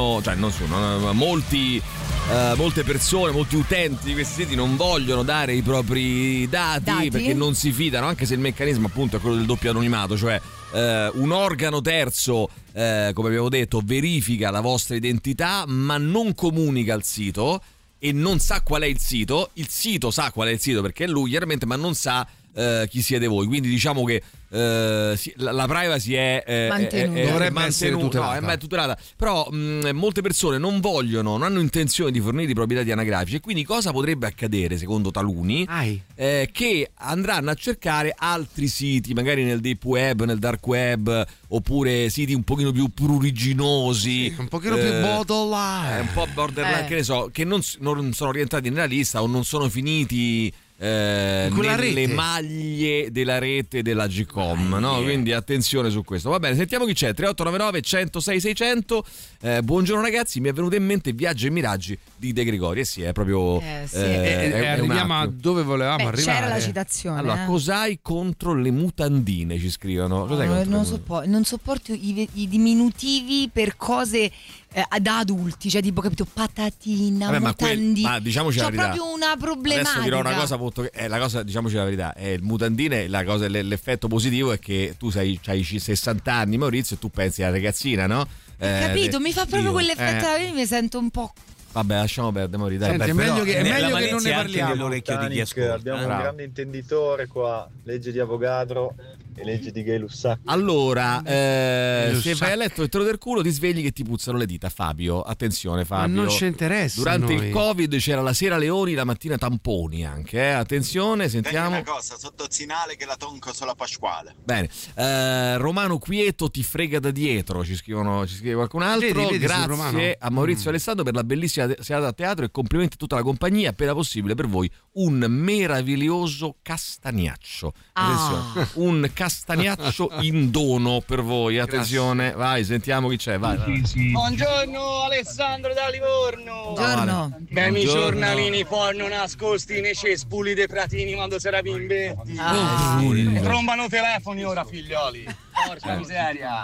molte persone, molti utenti di questi siti non vogliono dare i propri dati perché non si fidano, anche se il meccanismo appunto è quello del doppio anonimato, cioè un organo terzo, come abbiamo detto, verifica la vostra identità ma non comunica al sito e non sa qual è il sito sa qual è il sito perché è lui chiaramente, ma non sa chi siete voi, quindi diciamo che la privacy dovrebbe essere tutelata. No, è tutelata. Però molte persone non hanno intenzione di fornire i propri dati anagrafici e quindi cosa potrebbe accadere secondo taluni? Che andranno a cercare altri siti, magari nel deep web, nel dark web, oppure siti un pochino più pruriginosi, un pochino più borderline, un po' borderline, che ne so, che non sono rientrati nella lista o non sono finiti nelle maglie della rete della Gcom, no? Quindi attenzione su questo. Va bene, sentiamo chi c'è. 3899 106 600. Buongiorno ragazzi, mi è venuto in mente Viaggi e Miraggi di De Gregori. Sì, è proprio arriviamo a dove volevamo arrivare. C'era la citazione. Allora, cos'hai contro le mutandine? Ci scrivono. Non sopporto i diminutivi per cose da adulti, cioè tipo, capito, patatina, mutandine. Ma diciamoci la verità. C'ho proprio una problematica. Adesso dirò una cosa molto, la cosa, diciamoci la verità, è il mutandine, la cosa, l'effetto positivo è che tu hai 60 anni, Maurizio, e tu pensi alla ragazzina, no? Capito, mi fa proprio quell'effetto, io mi sento un po'. Vabbè, lasciamo perdere, Maurizio. È meglio che non ne parliamo. L'orecchio di chi ascolta. Abbiamo un grande intenditore qua, legge di Avogadro e legge di Gay Lussac. Allora, se vai a letto e te lo del culo, ti svegli che ti puzzano le dita, Fabio. Attenzione, Fabio. Ma non ci interessa. Durante il Covid c'era la sera leoni, la mattina tamponi anche. Attenzione, sentiamo. Una cosa, sottozzinale che la tonco sulla Pasquale. Bene. Romano Quieto ti frega da dietro, ci scrive qualcun altro. Vedi Grazie a Maurizio Alessandro per la bellissima serata a teatro e complimenti a tutta la compagnia. Appena possibile per voi un meraviglioso castagnaccio. Attenzione, un castagnaccio in dono per voi. Attenzione. Grazie. Vai, sentiamo chi c'è. Vai. Buongiorno Alessandro da Livorno. Buongiorno. Beh, mi giornalini porno nascosti nei cespuli dei pratini quando si era bimbetti. Trombano telefoni ora, figlioli. Porca miseria.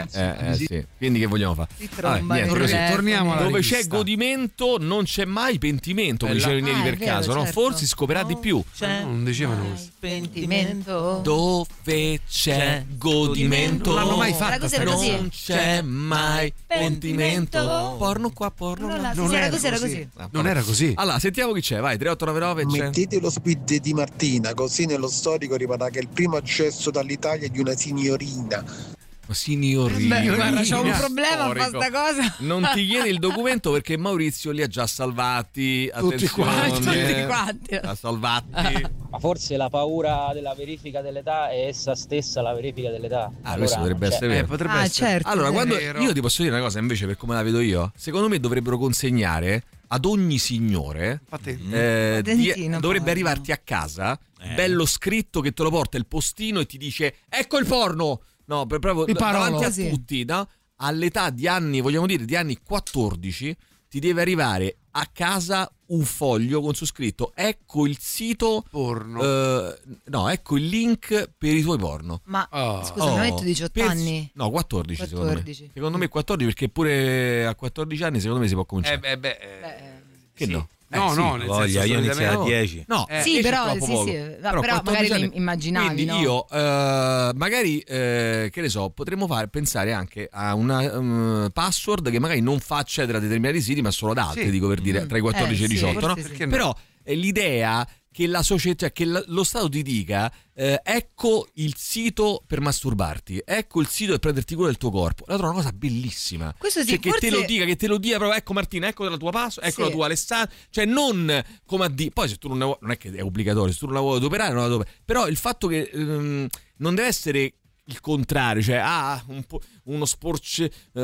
Sì. Quindi che vogliamo fare? Torniamo alla dove rivista. c'è godimento non c'è mai pentimento, come dicevano i neri per caso, no? Certo. Forse si scoprirà di più. Non dicevano così. Pentimento. Dove c'è godimento Non l'hanno mai fatta. non c'è mai pentimento. Porno qua, porno là. Era così. Non era così. Allora, sentiamo chi c'è. Vai, 3899 Mettete lo speed di Martina, così nello storico rimarrà che è il primo accesso dall'Italia di una signorina. Signorina. Guarda, c'ho un problema a fare sta cosa. Non ti chiede il documento perché Maurizio li ha già salvati. Tutti quanti. Ha salvati. Ma forse la paura della verifica dell'età è essa stessa la verifica dell'età. Questo dovrebbe essere vero. Potrebbe essere. Certo. Allora, quando io ti posso dire una cosa invece, per come la vedo io, secondo me dovrebbero consegnare ad ogni signore dovrebbe arrivarti a casa bello scritto che te lo porta il postino e ti dice ecco il porno. No, proprio davanti a tutti, no? All'età di anni, vogliamo dire, di anni 14, ti deve arrivare a casa un foglio con su scritto ecco il sito porno. No, ecco il link per i tuoi porno. Ma scusa, non hai detto 18 anni? No, 14 secondo me. Secondo me 14, perché pure a 14 anni secondo me si può cominciare. Che sì. No? No, nel senso, io inizio a 10. No, sì, però però magari immaginavi. Quindi io magari che ne so, potremmo pensare anche a una password che magari non fa accedere a determinati siti, ma solo ad altri, dico per dire, tra i 14 e i 18, no? Però l'idea che la società, che lo Stato ti dica ecco il sito per masturbarti, ecco il sito per prenderti cura del tuo corpo, la trovo una cosa bellissima. Questo sì, cioè, che te lo dica proprio, ecco Martina, ecco la tua passo, ecco la tua Alessandra, cioè non come a dire, poi se tu non è che è obbligatorio, se tu non la vuoi adoperare non la adoperi, però il fatto che non deve essere il contrario, cioè uno sporcellino,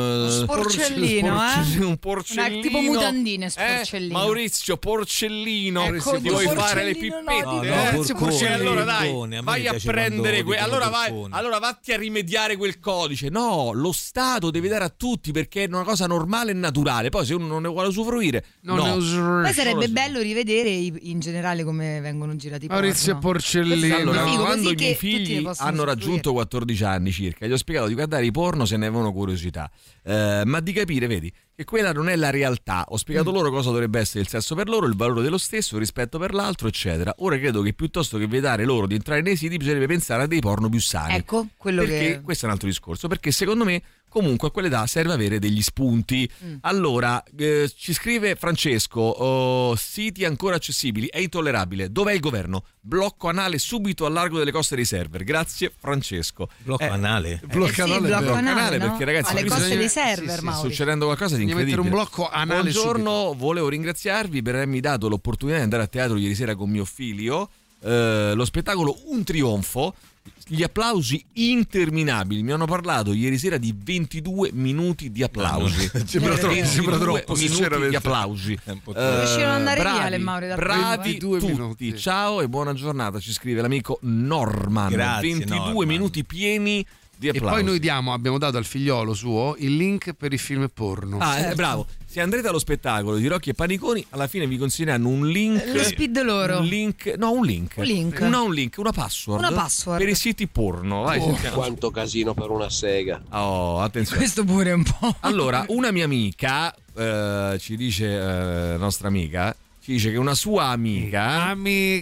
un porcellino, tipo mutandine, sporcellino. Maurizio porcellino, se ti vuoi fare le pippette, allora dai, vai a prendere allora vatti a rimediare quel codice. No, lo Stato deve dare a tutti perché è una cosa normale e naturale. Poi se uno non ne vuole usufruire, poi sarebbe bello rivedere in generale come vengono girati i Maurizio porcellino. Allora, quando i miei figli hanno raggiunto 14 anni circa, gli ho spiegato di guardare i porno se ne avevano curiosità, ma di capire, vedi, che quella non è la realtà. Ho spiegato loro cosa dovrebbe essere il sesso per loro, il valore dello stesso, il rispetto per l'altro, eccetera. Ora credo che piuttosto che vietare loro di entrare nei siti bisognerebbe pensare a dei porno più sani. Ecco, quello perché questo è un altro discorso, perché secondo me comunque a quell'età serve avere degli spunti. Allora, ci scrive Francesco, siti ancora accessibili, è intollerabile. Dov'è il governo? Blocco anale subito al largo delle coste dei server. Grazie Francesco. Blocco anale? Blocco anale, perché ragazzi alle coste dei server, sta succedendo qualcosa di incredibile. Un blocco anale. Buongiorno, subito. Volevo ringraziarvi per avermi dato l'opportunità di andare a teatro ieri sera con mio figlio. Lo spettacolo Un Trionfo. gli applausi interminabili. Mi hanno parlato ieri sera di 22 minuti di applausi. Sembra troppo, minuti di applausi. Riuscivano ad andare via le Maure, bravi tutti. Minuti. Ciao e buona giornata, ci scrive l'amico Norman. Grazie, 22 Norman. minuti pieni di applausi. E poi noi abbiamo dato al figliolo suo il link per il film porno. Bravo. Se andrete allo spettacolo di Rocchi e Paniconi, alla fine vi consiglieranno un link. Lo speed loro. Un link. Una password. Per i siti porno. Vai, quanto casino per una sega. Oh, attenzione. Questo pure un po'. Allora, una mia amica, ci dice nostra amica, ci dice che una sua amica mi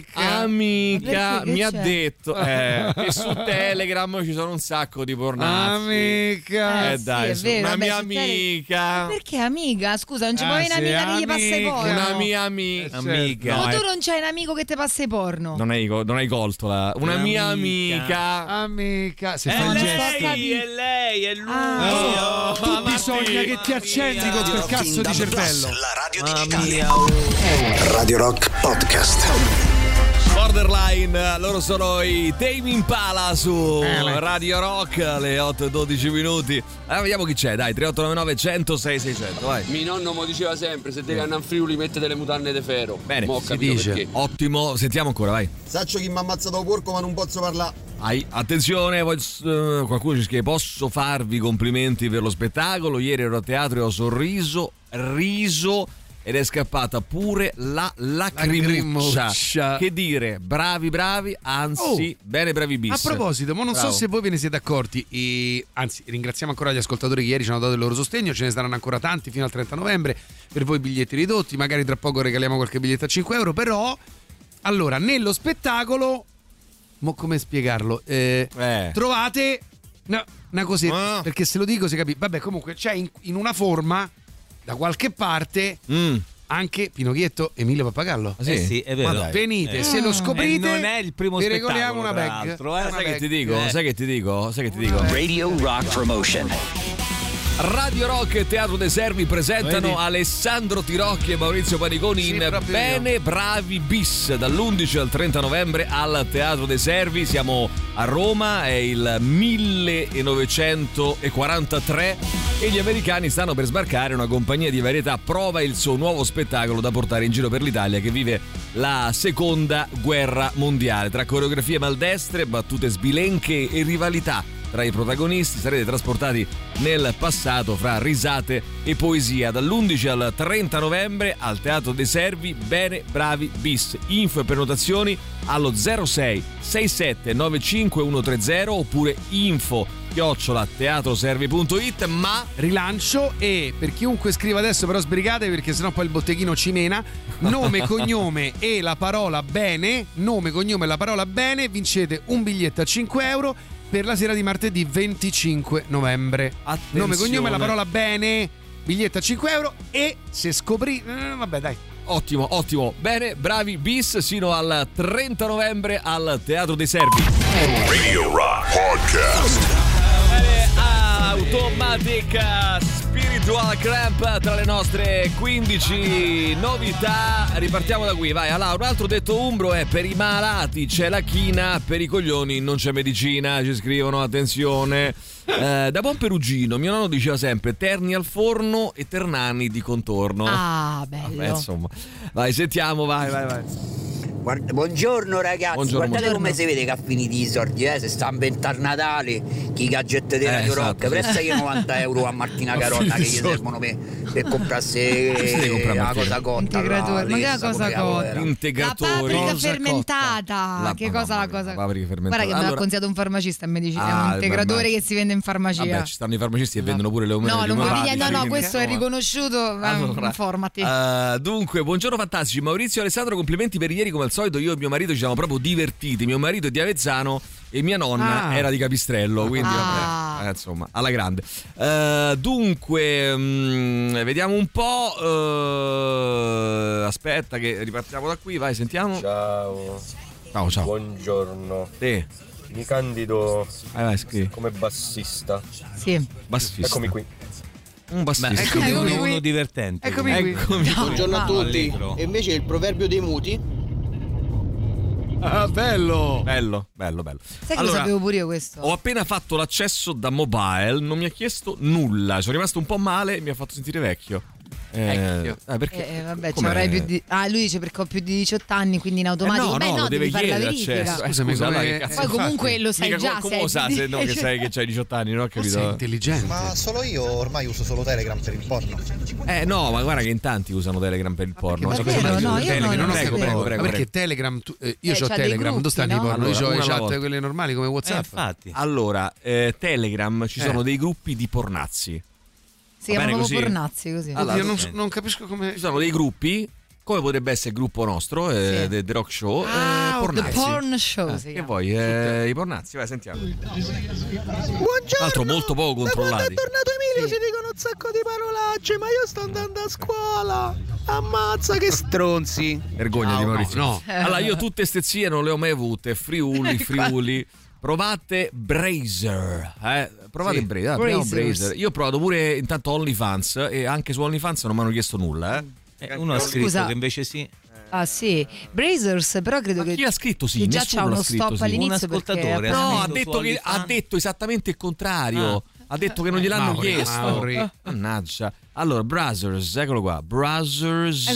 ha detto che su Telegram ci sono un sacco di pornazzi. Dai, sì, è vero, una mia amica. Perché amica? Scusa, non ci puoi un'amica che gli passa i porno? Una mia amica. Ma tu non c'hai un amico che ti passa i porno? Non hai colto una mia amica. Se fai il gesto. È lei, è lui. Tu bisogna che ti accendi con quel cazzo di cervello. La radio digitale. Radio Rock Podcast. Borderline, loro sono i Tame Impala su Radio Rock, alle 8:12 minuti. Allora, vediamo chi c'è, dai, 3899 106 600, vai. Mio nonno mi diceva sempre, se devi andare in Friuli mettete le mutande de ferro. Bene, si dice. Perché. Ottimo, sentiamo ancora, vai. Saccio chi mi ha ammazzato porco ma non posso parlare. Attenzione, qualcuno ci scrive: posso farvi complimenti per lo spettacolo? Ieri ero a teatro e ho sorriso, riso ed è scappata pure la lacrimuccia. Che dire, bravi, anzi, bene bravi bis. A proposito, ma non so se voi ve ne siete accorti, anzi ringraziamo ancora gli ascoltatori che ieri ci hanno dato il loro sostegno, ce ne saranno ancora tanti fino al 30 novembre, per voi biglietti ridotti, magari tra poco regaliamo qualche biglietto a 5 euro, però, allora, nello spettacolo, come spiegarlo, trovate una cosetta, perché se lo dico si capisce, vabbè comunque c'è in una forma da qualche parte anche Pinocchietto Emilio Pappagallo. Sì, è vero. Venite, se lo scoprite non è il primo vi spettacolo, regoliamo una bag. Sai che ti dico? Radio Rock Promotion. Radio Rock e Teatro dei Servi presentano Alessandro Tirocchi e Maurizio Paniconi in Bene Bravi Bis dall'11 al 30 novembre al Teatro dei Servi. Siamo a Roma, è il 1943 e gli americani stanno per sbarcare. Una compagnia di varietà prova il suo nuovo spettacolo da portare in giro per l'Italia che vive la seconda guerra mondiale. Tra coreografie maldestre, battute sbilenche e rivalità tra i protagonisti sarete trasportati nel passato fra risate e poesia. Dall'11 al 30 novembre al Teatro dei Servi, Bene Bravi Bis. Info e prenotazioni allo 06 67 95 130 oppure info@teatroservi.it. Ma rilancio, e per chiunque scriva adesso però sbrigate, perché sennò poi il botteghino ci mena, nome, cognome e la parola bene, vincete un biglietto a 5 euro per la sera di martedì 25 novembre. Attenzione. Nome, cognome, la parola bene, biglietto a 5 euro. E se scoprite, vabbè dai, ottimo, Bene Bravi Bis sino al 30 novembre al Teatro dei Servi. Radio Rock Podcast. Automatic Spiritual Cramp tra le nostre 15 novità. Ripartiamo da qui, vai. Allora, un altro detto umbro è: per i malati c'è la china, per i coglioni non c'è medicina. Ci scrivono, attenzione. Da buon perugino mio nonno diceva sempre: terni al forno e ternani di contorno. Bello. Vabbè, insomma, vai, sentiamo, vai. Buongiorno ragazzi, guardate come si vede che ha finito i soldi, se sta a inventare Natale, chi gadget di Radio Rock, presta io 90 euro a Martina Caronna che gli servono per comprarsi la cosa cotta. Integratore, ma che è la cosa cotta? Integratori. La paprika fermentata. Che cosa la cosa? Paprika fermentata. Guarda che me l'ha consigliato un farmacista e mi dice è un integratore che si vende in farmacia. Vabbè, ci stanno i farmacisti che vendono pure le ombrelle. No, questo è riconosciuto. Informati. Dunque, buongiorno fantastici, Maurizio e Alessandro, complimenti per ieri. Come al solito io e mio marito ci siamo proprio divertiti. Mio marito è di Avezzano e mia nonna era di Capistrello, quindi vabbè, insomma, alla grande. Dunque, vediamo un po'. Aspetta che ripartiamo da qui, vai, sentiamo. Ciao. Buongiorno. Sì. Mi candido come bassista. Sì. Bassista. Eccomi qui. Un bassista. Eccomi uno divertente. Eccomi qui. Buongiorno a tutti. E invece il proverbio dei muti? Bello. Sai che lo sapevo pure io questo? Ho appena fatto l'accesso da mobile, non mi ha chiesto nulla, sono rimasto un po' male e mi ha fatto sentire vecchio. Perché vabbè, ci avrai più di. Lui dice perché ho più di 18 anni, quindi in automatico. No, lo devi fare la verifica. verifica. Poi comunque lo sai già. Come sa se no che sai che c'hai 18 anni, non ho capito. Sei intelligente. Ma solo io ormai uso solo Telegram per il porno. No, ma guarda che in tanti usano Telegram per il porno. Perché Telegram, io ho Telegram, dove stanno i porno? Io ho le chat quelle normali come WhatsApp. Infatti. Allora, Telegram ci sono dei gruppi di pornazzi. Si chiamano pornazzi così. Allora, io non capisco come. Ci sono dei gruppi, come potrebbe essere il gruppo nostro, The Rock Show. The Porn Show. Che vuoi? I pornazzi, vai, sentiamo. Buongiorno. Tra l'altro molto poco controllati. Da quando è tornato Emilio si dicono un sacco di parolacce, ma io sto andando a scuola. Ammazza che stronzi. Vergogna di Maurizio. No. Allora, io tutte ste zie non le ho mai avute. Friuli. Provate Brazer. Provate Brazer. Io ho provato pure intanto OnlyFans e anche su OnlyFans non mi hanno chiesto nulla. Uno ha scritto che invece sì. Ah sì, Brazers, però credo che chi ha scritto sì? Che già c'ha uno stop all'inizio. Un ascoltatore. No, ha detto esattamente il contrario. Ha detto che non gliel'hanno chiesto. Mannaggia. Allora, Brazzers, eccolo qua. Brazzers.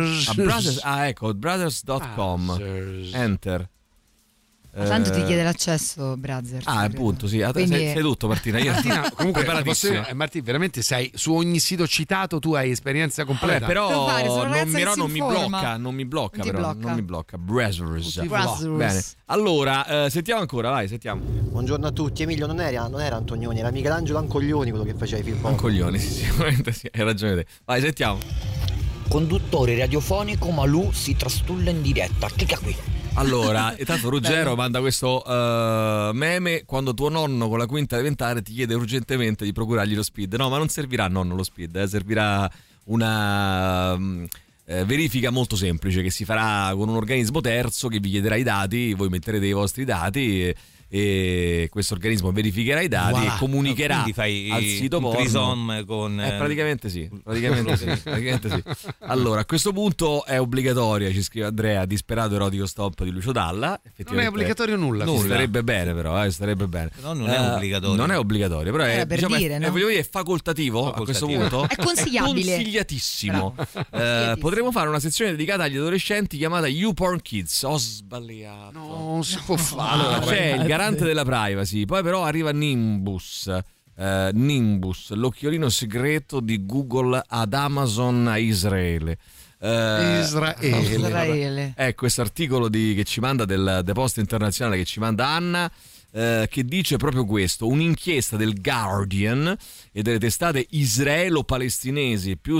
Ecco, Brazzers.com. Enter. Tanto ti chiede l'accesso, Brazzers. Appunto, sì. Sei tutto, Martina. Martina, comunque, Martina, veramente sei su ogni sito citato, tu hai esperienza completa. Però non mi blocca. Brazzers. Bene. Allora, sentiamo ancora, vai, sentiamo. Buongiorno a tutti. Emilio, non era Antonioni, era Michelangelo Ancoglioni quello che faceva i film. Ancoglioni, sì, sicuramente sì, hai ragione te. Vai, sentiamo. Conduttore radiofonico, ma lui si trastulla in diretta. Clicca qui. Allora, intanto Ruggero manda questo meme: quando tuo nonno con la quinta elementare ti chiede urgentemente di procurargli lo speed. No, ma non servirà nonno lo speed, servirà una verifica molto semplice che si farà con un organismo terzo che vi chiederà i dati, voi metterete i vostri dati e questo organismo verificherà i dati e comunicherà al sito porno con praticamente sì. Allora, a questo punto è obbligatoria, ci scrive Andrea, Disperato erotico stop di Lucio Dalla. Non è obbligatorio nulla. Starebbe bene, però starebbe bene. No, non è obbligatorio. Non è obbligatorio, però è, per dire, no? voglio dire, è facoltativo a questo punto. È consigliabile. Consigliatissimo. Potremmo fare una sezione dedicata agli adolescenti chiamata YouPorn Kids. Ho sbagliato. No, non si può fare. Allora, c'è il garante della privacy, poi però arriva Nimbus, l'occhiolino segreto di Google ad Amazon a Israele. È questo articolo che ci manda del The Post Internazionale, che ci manda Anna, che dice proprio questo: un'inchiesta del Guardian e delle testate israelo-palestinesi più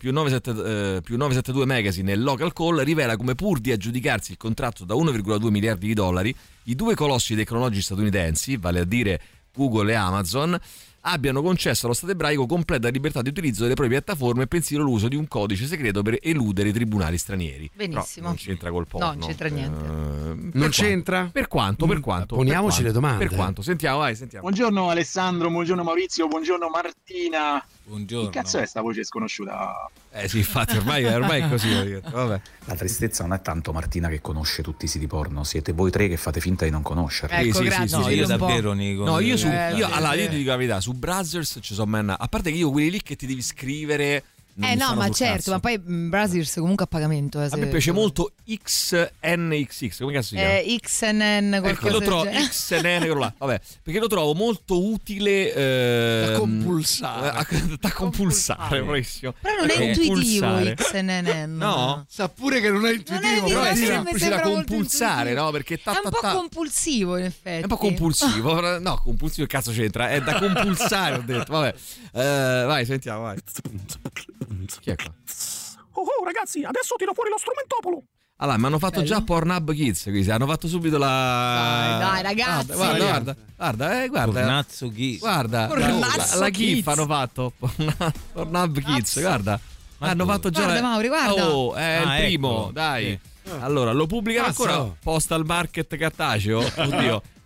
972 Magazine e Local Call rivela come, pur di aggiudicarsi il contratto da 1,2 miliardi di dollari, i due colossi tecnologici statunitensi, vale a dire Google e Amazon, abbiano concesso allo Stato ebraico completa libertà di utilizzo delle proprie piattaforme e persino l'uso di un codice segreto per eludere i tribunali stranieri. Benissimo. Però non c'entra col porno. No, non c'entra niente. Non c'entra? Per quanto? Poniamoci le domande. Per quanto? Sentiamo. Buongiorno Alessandro, buongiorno Maurizio, buongiorno Martina. Buongiorno. Che cazzo è sta voce sconosciuta? Sì, infatti ormai è così. Vabbè. La tristezza non è tanto Martina che conosce tutti i siti porno, siete voi tre che fate finta di non conoscerli. Ecco, sì, no, io davvero io ti dico la verità, su Brazzers ci sono a parte che io quelli lì che ti devi scrivere. No, ma certo, ma poi Brazzers comunque a pagamento. A me piace molto XNXX, come cazzo si chiama? XNN qualcosa lo trovo XNN quello là. Vabbè, perché lo trovo molto utile da compulsare. Bravissimo. Però non è intuitivo XNN. No? Sa pure che non è intuitivo, però è semplice da compulsare, no? Perché è un po' compulsivo in effetti. È un po' compulsivo. No, compulsivo che cazzo c'entra? È da compulsare, ho detto. Vabbè. Vai, sentiamo, vai. Chi è qua? Oh ragazzi, adesso tiro fuori lo strumentopolo. Allora, mi hanno fatto già Pornhub Kids, quindi hanno fatto subito la. Dai ragazzi. Guarda. Pornazzo Kids. Guarda, la GIF hanno fatto Pornhub Kids, guarda. Hanno fatto già. Guarda Mauri, guarda. Oh, è il primo, ecco, dai. Sì. Allora, lo pubblicano ancora. Postal Market cartaceo. Oddio.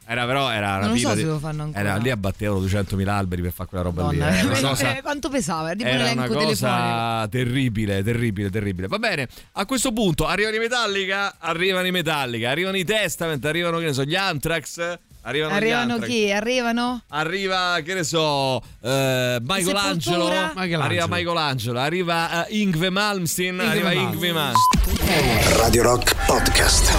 Era una non fila so se lo fanno ancora. Era lì abbattevano 200.000 alberi per fare quella roba lì. Quanto pesava? Era una cosa terribile. Va bene, a questo punto arrivano i Metallica, arrivano i Testament, arrivano, che ne so, gli Anthrax. Arrivano chi? Arriva, che ne so, Michelangelo. Arriva Michelangelo. Arriva Yngwie Malmsteen. Radio Rock Podcast.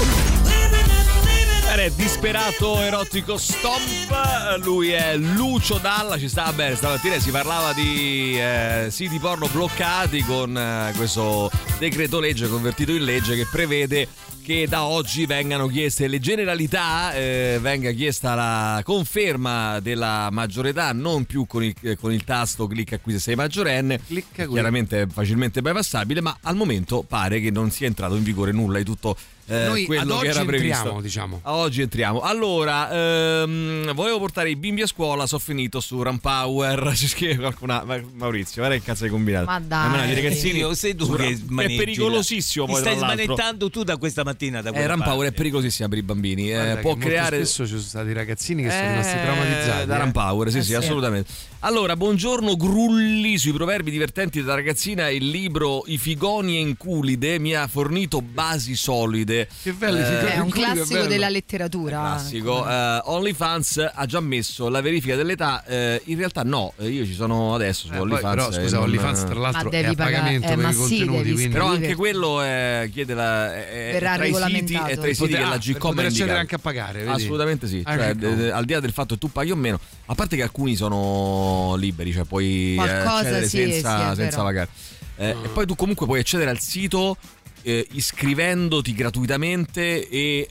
Disperato erotico Stomp. Lui è Lucio Dalla. Ci stava bene stamattina. Si parlava di siti porno bloccati con questo decreto legge convertito in legge che prevede che da oggi vengano chieste le generalità, venga chiesta la conferma della maggiore età, non più con il tasto clicca qui se sei maggiorenne, chiaramente è facilmente bypassabile, ma al momento pare che non sia entrato in vigore nulla di tutto noi quello che era previsto. Diciamo. Oggi entriamo. Allora, volevo portare i bimbi a scuola, so finito su Rampower. Ci scrive qualcuna. Maurizio, guarda che cazzo hai combinato. Ma dai, ragazzini, sei tu che è pericolosissimo. Ti stai smanettando tu da questa mattina. Da Rampower è pericolosissima per i bambini. Può creare. Spesso ci sono stati ragazzini che sono rimasti traumatizzati. Da Rampower, sì, assolutamente. Allora, buongiorno Grulli, sui proverbi divertenti da ragazzina. Il libro I figoni e Inculide mi ha fornito basi solide. Che bello, è un classico della letteratura. Classico. OnlyFans ha già messo la verifica dell'età. In realtà no, io ci sono adesso su OnlyFans. Però scusa, OnlyFans tra l'altro è a pagamento per i contenuti, quindi... Però anche quello chiede verrà regolamentato. È tra i siti che la G-Com per accedere anche a pagare, vedi? Assolutamente sì, cioè, al di là del fatto che tu paghi o meno, a parte che alcuni sono liberi, cioè puoi accedere senza pagare. E poi tu comunque puoi accedere al sito iscrivendoti gratuitamente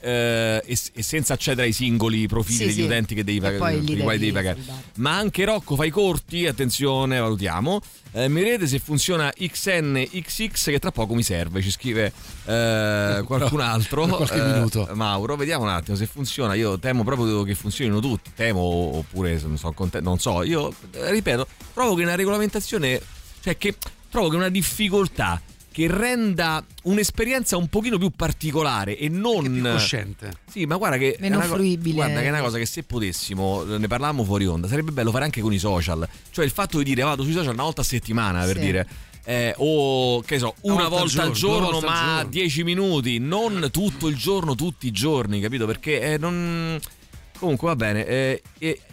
e senza accedere ai singoli profili degli utenti che devi pagare. Ma anche Rocco fa i corti, attenzione, valutiamo. Mi vedete se funziona XNXX che tra poco mi serve, ci scrive qualcun altro. Qualche minuto. Mauro, vediamo un attimo se funziona. Io temo proprio che funzionino tutti. Oppure sono contento, non so. Io ripeto, trovo che una regolamentazione, cioè che trovo che una difficoltà che renda un'esperienza un pochino più particolare e non più cosciente. Sì, ma guarda che meno fruibile. Guarda che è una cosa che se potessimo, ne parlavamo fuori onda, sarebbe bello fare anche con i social. Cioè il fatto di dire vado sui social una volta a settimana, per dire o che so, una volta al giorno, ma 10 minuti, non tutto il giorno, tutti i giorni, capito? Perché non... Comunque va bene.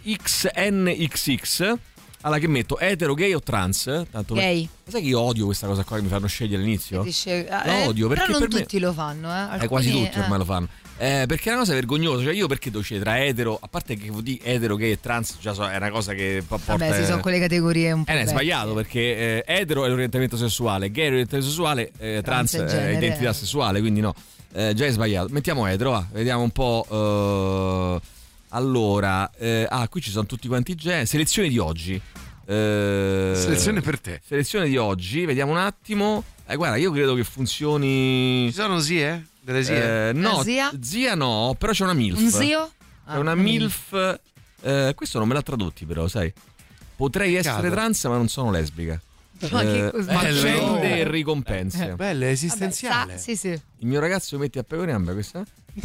XNXX. Allora, che metto? Etero, gay o trans? Tanto gay. Sai che io odio questa cosa qua che mi fanno scegliere all'inizio? Lo odio perché però non per tutti lo fanno, quasi tutti ormai lo fanno. Perché è una cosa vergognosa. Cioè, io perché devo scegliere tra etero, a parte che di etero, gay e trans, già è una cosa che porta. Vabbè, si sono quelle categorie un po'. È sbagliato perché etero è l'orientamento sessuale, gay è l'orientamento sessuale, trans è identità sessuale, quindi no. Già è sbagliato. Mettiamo etero, va. Vediamo un po'. Allora, qui ci sono tutti quanti i selezione di oggi. Selezione per te. Selezione di oggi, vediamo un attimo. Guarda, io credo che funzioni. Ci sono zie? Delle zie? No, zia no, però c'è una MILF. Un zio? C'è una MILF. Questo non me l'ha tradotti, però, sai. Potrei essere trans, ma non sono lesbica. Faccende e ricompense. Bella, è esistenziale. Sì. Il mio ragazzo mi mette a pecorino, questa.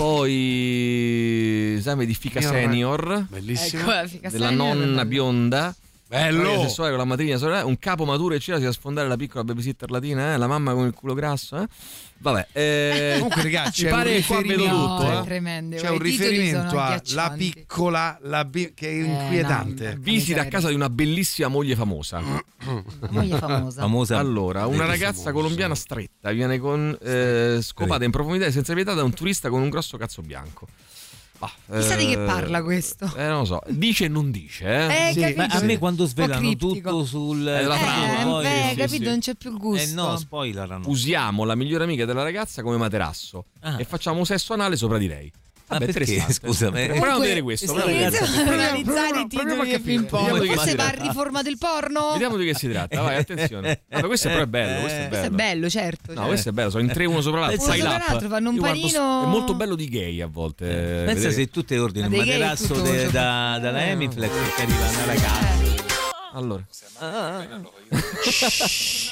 Poi esame di Fica Senior. Bellissimo. Della nonna bionda. Bello. Sessuale con la matrigna sorella, un capo maturo e c'era si da sfondare la piccola babysitter latina, la mamma con il culo grasso, Vabbè, comunque ragazzi, mi pare che qua vedo tutto. È tremendo. C'è un riferimento alla piccola, che è inquietante. Visita a casa di una bellissima moglie famosa. Moglie famosa. Allora, una ragazza colombiana stretta viene scopata in profondità e senza pietà da un turista con un grosso cazzo bianco. Chissà di che parla questo. Non lo so, dice e non dice. Sì, ma a me quando svelano tutto sulla trama, capito, non c'è più gusto. No, spoiler. Usiamo la migliore amica della ragazza come materasso e facciamo sesso anale sopra di lei. Vabbè, perché? Scusami. Proviamo a vedere questo. Analizzare i titoli e film porno. Forse va riformato il porno. Vediamo di che si tratta. Vai, attenzione. Vabbè, questo però è bello. Questo è bello, certo. No, questo è bello. Sono in tre uno sopra l'altro. Uno sopra l'altro, fanno un panino. È molto bello di gay a volte. Pensa se tu ti ordini un materasso dalla Emiflex che arriva una ragazza. Allora.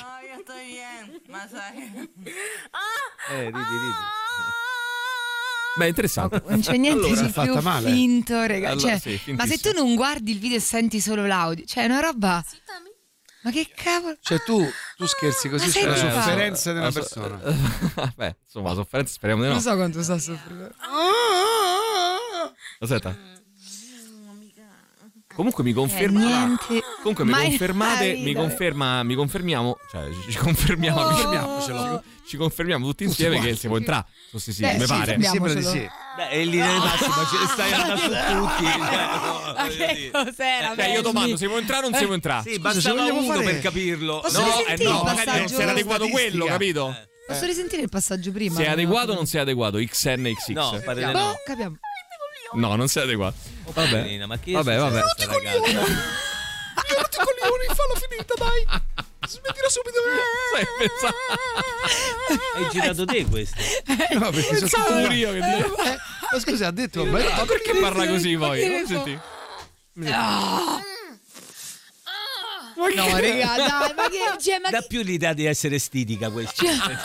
Ridi. Beh, interessante. Non c'è niente di più finto, raga. Allora, Cioè, sì, ma se tu non guardi il video e senti solo l'audio, cioè è una roba. Ma che cavolo? Cioè tu scherzi così sulla sofferenza della persona. Vabbè, insomma, la sofferenza speriamo di no. Non so quanto sta soffrendo. Aspetta. Comunque mi conferma. Comunque mi confermate, mi confermiamo, cioè ci confermiamo, ci confermiamo tutti insieme che si può entrare. Sì, mi pare. Mi sembra di sì. Beh, è in linea di massima, ce ne stai andando su tutti. Ma che cos'era? Cioè, io domando, se può entrare o non si può entrare? Sì, bastava uno per capirlo. No, magari non si era adeguato quello, capito? Posso risentire il passaggio prima? Se è adeguato o non si è adeguato? XNXX. No, pare no. Capiamo. No, non si è adeguato. Vabbè, ma che vabbè. Rotti coglioni, falla finita, dai. Smettila subito. Hai girato te questo? No, perché sono stato io che dico. Ma scusa, ha detto. Ma perché parla così poi? Non senti? No, raga, dai, ma che dà più l'idea di essere estetica questo.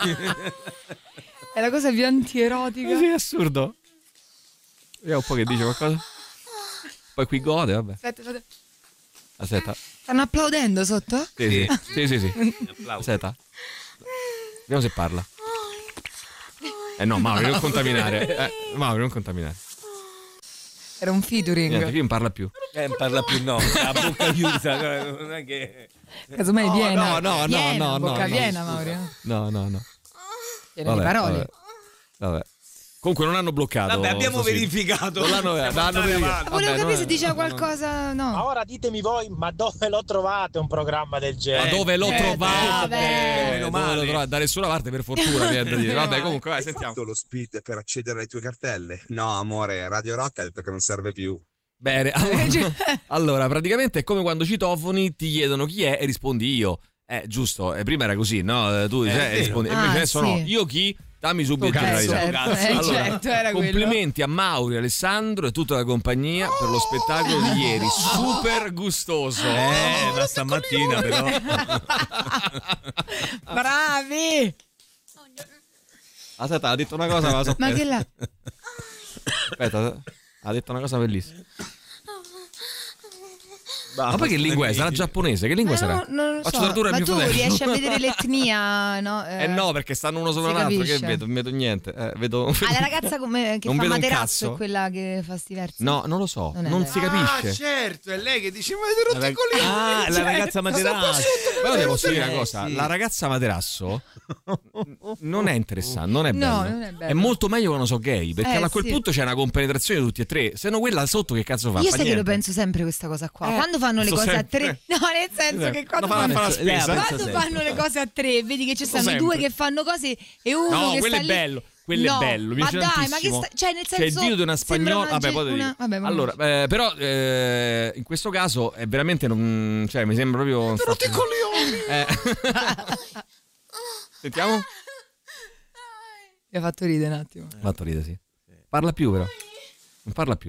È la cosa più antierotica. Sì, è assurdo. Vediamo un po' che dice qualcosa. Poi qui gode, vabbè. Aspetta. Stanno applaudendo sotto? Sì. Aspetta. Vediamo se parla. No, Mauro, non contaminare. Mauro, non contaminare. Era un featuring. Niente, qui non parla più. Non parla più, no. La bocca chiusa. Non è che. Casomai piena. No. Bocca piena, Mauro. No. Piena di parole. Vabbè. Comunque non hanno bloccato. Vabbè, abbiamo verificato. Non l'hanno verificato. Volevo capire se diceva qualcosa. No. Ma ora ditemi voi, ma dove lo trovate un programma del genere? Ma dove lo trovate? Dove lo trovate? Da nessuna parte, per fortuna, viene da dire. Vabbè, comunque, vai, sentiamo. Hai fatto lo speed per accedere alle tue cartelle? No, amore, Radio Rock ha detto che non serve più. Bene, allora praticamente è come quando citofoni ti chiedono chi è e rispondi io. Giusto, prima era così, no? Tu rispondi, invece adesso no. Io chi? Dammi subito allora, era complimenti a Mauri, Alessandro e tutta la compagnia per lo spettacolo di ieri, super gustoso. Da stamattina però. Bravi! Aspetta, ha detto una cosa, ma che là? Aspetta, ha detto una cosa bellissima. Ma poi che lingua è? Sarà giapponese? Che lingua sarà? Non lo so. Ma tu riesci a vedere l'etnia, no? No, perché stanno uno sopra l'altro. Che vedo? Non vedo niente. Vedo... la ragazza che non fa Materazzo è quella che fa sti versi? No, non lo so. Non si capisce. Certo, è lei che dice ma avete rotto i coglioni. La ragazza Materasso. Però devo dire una cosa. La ragazza Materasso non è interessante, non è bello. No, non è bello. È molto meglio quando so gay, perché a quel punto c'è una compenetrazione di tutti e tre. Se no quella sotto che cazzo fa? Io sai che lo penso sempre questa cosa qua. Quando fanno le cose a tre, no, nel senso che quando fanno le cose a tre, vedi che ci stanno due che fanno cose e uno che sta lì. Bello. Quello è bello, mi piace tantissimo. Cioè nel senso, c'è il video di una spagnola, allora, però in questo caso è veramente non, cioè mi sembra proprio rotti i coglioni. Sentiamo? Mi ha fatto ridere un attimo. Ha fatto ridere, sì. Parla più però. Non parla più.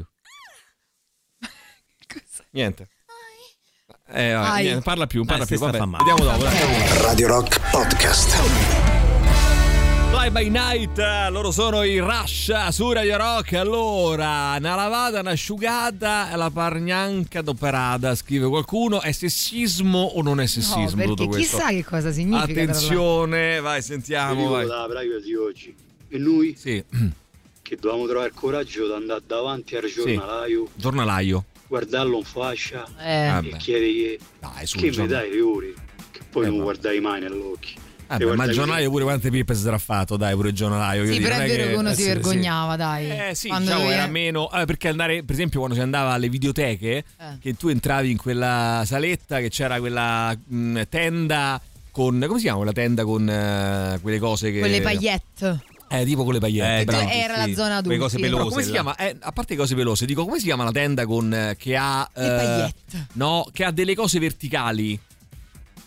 Niente. Niente, parla più, vabbè. Vediamo dopo. Radio Rock Podcast. Fly by Night, loro sono i Rush su Radio Rock. Allora, una lavata, una asciugata, la pargnanca doperata, scrive qualcuno. È sessismo o non è sessismo tutto questo? Chissà che cosa significa. Attenzione, vai, sentiamo. Vai. La pratica di oggi. E noi? Sì. Che dovevamo trovare il coraggio di andare davanti al giornalaio. Sì. Giornalaio. Guardarlo in faccia e chiedere che mi dai le ore, che poi non guardai mai nell'occhio. Ma il giornalaio pure quante pippe si sarà fatto, dai, pure il giornalaio. Sì, però è vero che uno si vergognava, dai. Sì, diciamo era meno. Perché andare, per esempio, quando si andava alle videoteche, che tu entravi in quella saletta, che c'era quella tenda con. Come si chiama quella tenda con quelle cose che. Quelle paillette. Tipo con le paillette. Era la zona adulti. Le cose pelose. Come si chiama? A parte le cose pelose, dico, come si chiama la tenda con che ha. Le paillette. No, che ha delle cose verticali.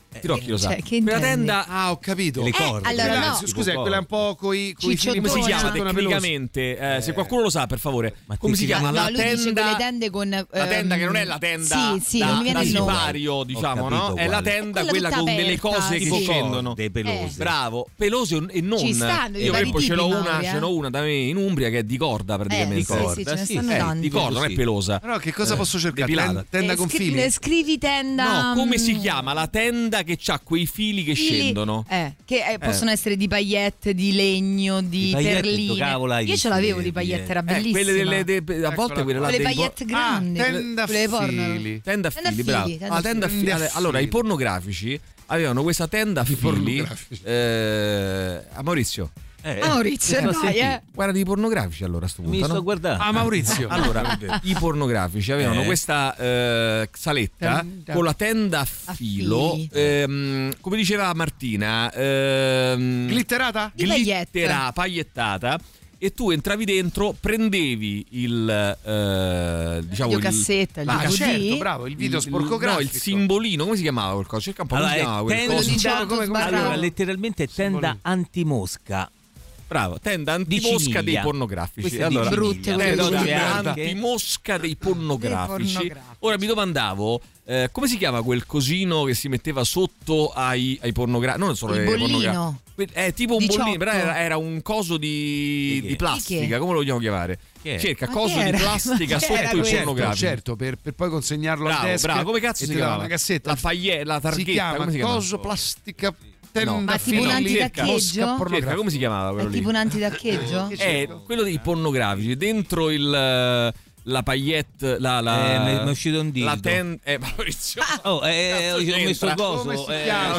Tirocchi lo sa. Quella tenda, ho capito. Le corde. Allora, no. Scusa, quella un po' coi fili. Come si chiama tecnicamente? Se qualcuno lo sa, per favore. Come si chiama? La tenda. Tende con la tenda che non è la tenda da sipario, diciamo, no? È la tenda quella con delle cose che scendono. Dei pelosi. Bravo, pelosi e non. Ci stanno, io per esempio ce n'ho una da me in Umbria che è di corda praticamente. Di corda, ce ne stanno tanti. Di corda, non è pelosa. Però che cosa posso cercare? Tenda con fili? Scrivi tenda. No, come si chiama? La tenda che c'ha quei fili che scendono. Che possono essere di paillette, di legno, di perline. Io ce l'avevo di paillette, era bellissima. Quelle a volte quelle là. Le paillette grandi. Tenda fili. Tenda fili, bravo. Tenda fili. Allora, i pornografici avevano questa tenda a fili. A Maurizio. Maurizio, guarda di pornografici allora a sto punto. Mi sto guardando. Maurizio. Allora, i pornografici avevano questa saletta con la tenda a filo, come diceva Martina, glitterata? pagliettata. E tu entravi dentro, prendevi il videocassetta, certo, bravo, il video sporcografico. No, il simbolino, come si chiamava quel coso? Cerca un po' come si chiamava quel coso. Allora, letteralmente tenda antimosca. Bravo, tenda antimosca dei pornografici. Allora, tenda antimosca dei pornografici. Ora mi domandavo come si chiama quel cosino che si metteva sotto ai pornografici? Non solo il bollino. Tipo un bollino, però era un coso di plastica, come lo vogliamo chiamare? Cerca coso di plastica sotto i pornografici. Certo, per poi consegnarlo al desk. Bravo, come cazzo si chiama? Una cassetta. La targhetta, si chiama coso plastica. Ma tipo un antitaccheggio? Come si chiamava quello lì? Tipo un antitaccheggio? È quello dei pornografici dentro la paillette, mi è uscito un dildo. La Maurizio. Ho messo il coso. Ho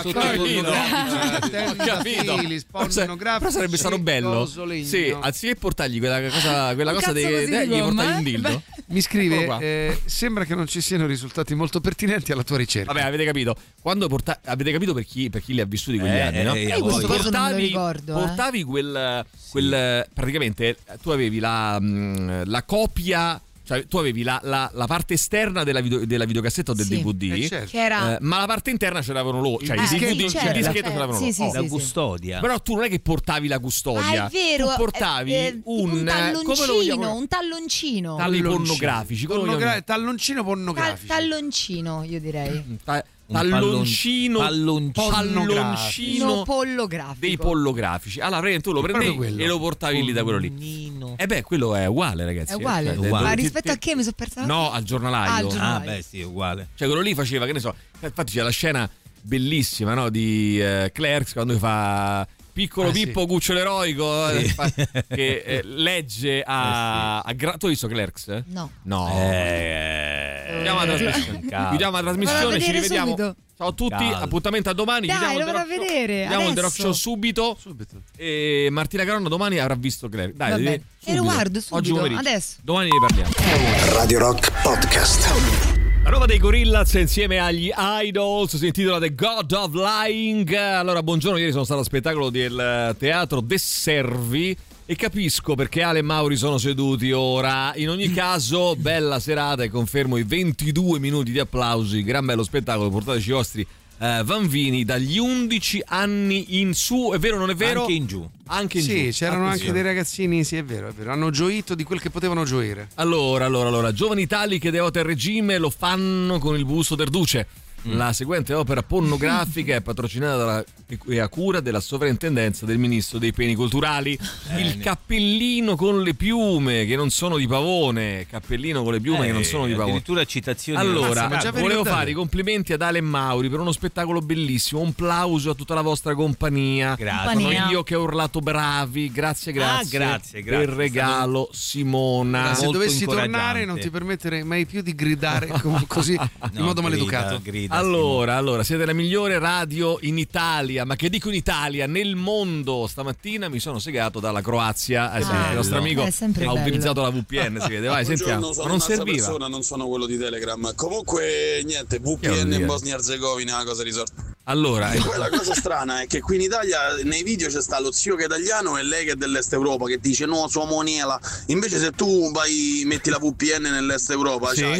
capito. Però sarebbe stato bello. Sì, anziché portargli quella cosa gli portagli un dildo. Mi scrive, sembra che non ci siano risultati molto pertinenti alla tua ricerca. Vabbè, avete capito? Quando avete capito per chi li ha vissuti quegli anni, no? Questo cosa non me lo ricordo. Portavi quel praticamente tu avevi la copia. Cioè, tu avevi la parte esterna della videocassetta o del DVD, certo. Ma la parte interna ce l'avevano loro. Cioè, il dischetto ce l'avevano loro. La custodia. Però tu non è che portavi la custodia. È vero. Tu portavi un talloncino. Talli pornografici. Talloncino pornografici. Talloncino, io direi. Palloncino pollografico dei pollografici. Allora tu lo prendevi e lo portavi lì da quello lì. Quello è uguale, ragazzi. È uguale. Ma rispetto a che mi sono persa? No, al giornalaio. Sì, è uguale. Cioè quello lì faceva, che ne so, infatti c'è la scena bellissima, no, di Clerks quando fa piccolo Pippo Cucciolo eroico che legge tu hai visto Clerks? No. Chiudiamo la trasmissione, ci rivediamo subito. Ciao a tutti, appuntamento a domani. Dai, lo vado a vedere. Vediamo il The Rock Show subito. E Martina Caronna domani avrà visto Clerks. Dai, e lo guardo subito, adesso. Domani ne parliamo. Radio Rock Podcast. La nuova dei Gorillaz insieme agli Idols si intitola The God of Lying. Allora, buongiorno, ieri sono stato a spettacolo del teatro De Servi e capisco perché Ale e Mauri sono seduti ora. In ogni caso, bella serata e confermo i 22 minuti di applausi, gran bello spettacolo, portateci i vostri Vanvini dagli 11 anni in su, è vero o non è vero? Anche in giù. Anche in giù. C'erano anche dei ragazzini, sì è vero, hanno gioito di quel che potevano gioire. Allora, giovani italiche devoti al regime lo fanno con il busto del Duce. La seguente opera pornografica è patrocinata e a cura della sovrintendenza del ministro dei beni culturali. Il cappellino con le piume che non sono di pavone. Cappellino con le piume che non sono di pavone. Addirittura citazioni. Allora, volevo fare i complimenti ad Ale e Mauri per uno spettacolo bellissimo. Un plauso a tutta la vostra compagnia. Grazie. Sono io che ho urlato bravi. Grazie. Grazie. Per il regalo, Simona. Se dovessi tornare non ti permetterei mai più di gridare così in modo maleducato. Allora, siete la migliore radio in Italia, ma che dico in Italia, nel mondo. Stamattina mi sono segato dalla Croazia. Il nostro amico ha utilizzato la VPN, si vede. Vai, sentiamo. Ma non serviva. Persona, non sono quello di Telegram. Comunque, niente, VPN in Bosnia-Herzegovina, una cosa risorta. Allora, e poi la cosa strana è che qui in Italia nei video c'è sta lo zio che è italiano e lei che è dell'est Europa che dice no, sua monela. Invece se tu metti la VPN nell'est Europa, c'hai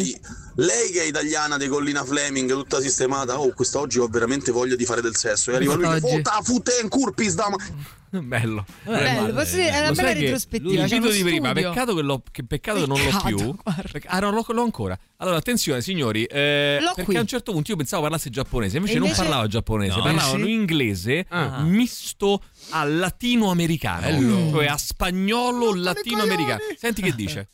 Lei che è italiana di Collina Fleming, tutta sistemata. Oh, quest'oggi ho veramente voglia di fare del sesso. E arriva lui che foten curpis da. Bello. Posso dire, è una bella retrospettiva. L'invito di prima, peccato che non l'ho più. Non l'ho ancora. Allora, attenzione, signori, perché a un certo punto io pensavo parlasse giapponese, invece non parlava giapponese, parlavano inglese misto a latinoamericano, cioè a spagnolo latinoamericano. Senti che dice.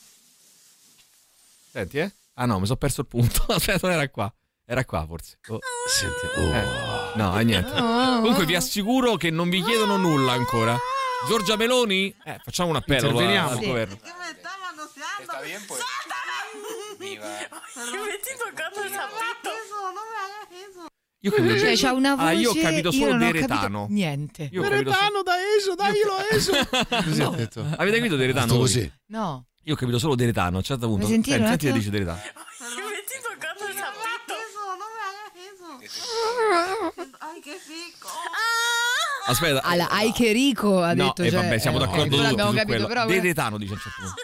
Senti, Ah no, mi sono perso il punto. Aspetta, non era qua. Era qua forse. No, niente. Comunque vi assicuro che non vi chiedono nulla ancora. Giorgia Meloni? Facciamo un appello al governo. Está bien, pues. Viva. Me toccando il sapito. Io credo cioè, c'ha una voce. Io ho capito solo Deretano. Niente. Deretano da Eso, daglielo Eso. Così ho detto. Avete capito Deretano? Così. No. Io ho capito solo Deretano, a un certo punto. Senti che dice Deretano. Ai che fico. Aspetta. Ai che rico ha detto. No, vabbè, siamo d'accordo tutti l'abbiamo su capito, quello. però Deretano dice a un certo punto.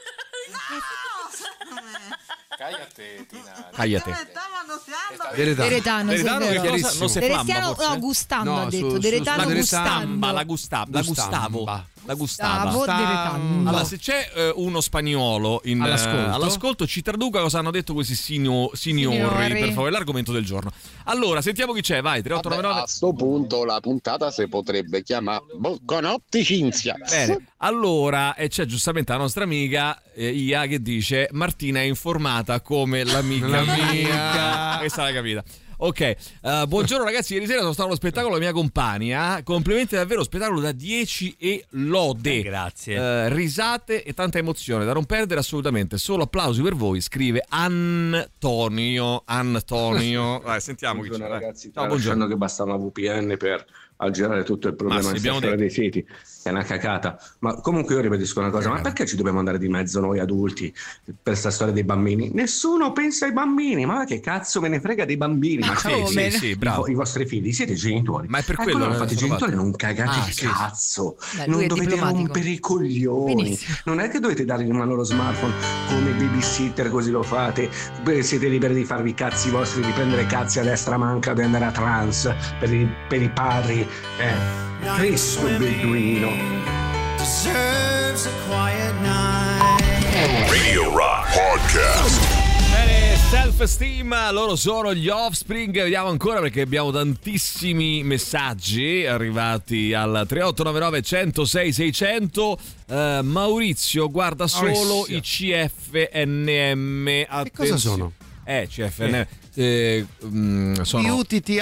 Cállate. Deretano non si flamba, no, Gustavo ha detto. Deretano Gustavo. La Gustavo. Deretano. Allora, se c'è uno spagnolo all'ascolto, ci traduca cosa hanno detto questi signori, per favore, l'argomento del giorno. Allora, sentiamo chi c'è, vai, 3899. A sto punto la puntata si potrebbe chiamare Bocconotti Cinzia. Bene, allora, e c'è giustamente la nostra amica Ia che dice Martina è informata come l'amica mia. Questa l'hai capita. Ok, buongiorno ragazzi, ieri sera sono stato allo spettacolo della mia compagna, complimenti davvero, spettacolo da 10 e lode. Grazie. Risate e tanta emozione, da non perdere assolutamente, solo applausi per voi, scrive Antonio. Vai, sentiamo chi c'è. Ragazzi, ciao, buongiorno. Che basta una VPN per aggirare tutto il problema dei siti, è una cacata. Ma comunque io ribadisco una cosa, ma perché ci dobbiamo andare di mezzo noi adulti per sta storia dei bambini? Nessuno pensa ai bambini, ma che cazzo me ne frega dei bambini? Ma sì, bravo. I vostri figli siete genitori, ma è per quello che fate i genitori, non cagate il cazzo. Non dovete rompere i coglioni. Benissimo. Non è che dovete dargli una loro smartphone come babysitter, così lo fate. Siete liberi di farvi i cazzi vostri, di prendere cazzi a destra manca, di andare a trans per i padri. Cristo Beduino. Radio Rock Podcast. Bene, Self-Esteem, loro sono gli Offspring. Vediamo ancora perché abbiamo tantissimi messaggi arrivati al 3899 106 600. Maurizio guarda solo i CFNM. Che cosa sono? CFNM sono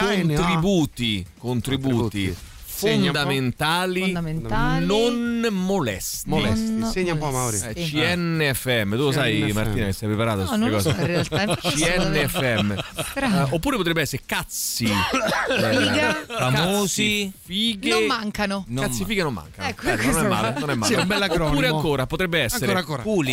contributi fondamentali non molesti. Segna un po', Mauri. CNFM, tu lo sai Martina che sei preparato su queste cose? In realtà CNFM. Oppure potrebbe essere cazzi famosi, fighe non mancano. Cazzi fighe non mancano. Non è male, non è male. Sì, è un bel acronimo. Oppure ancora potrebbe essere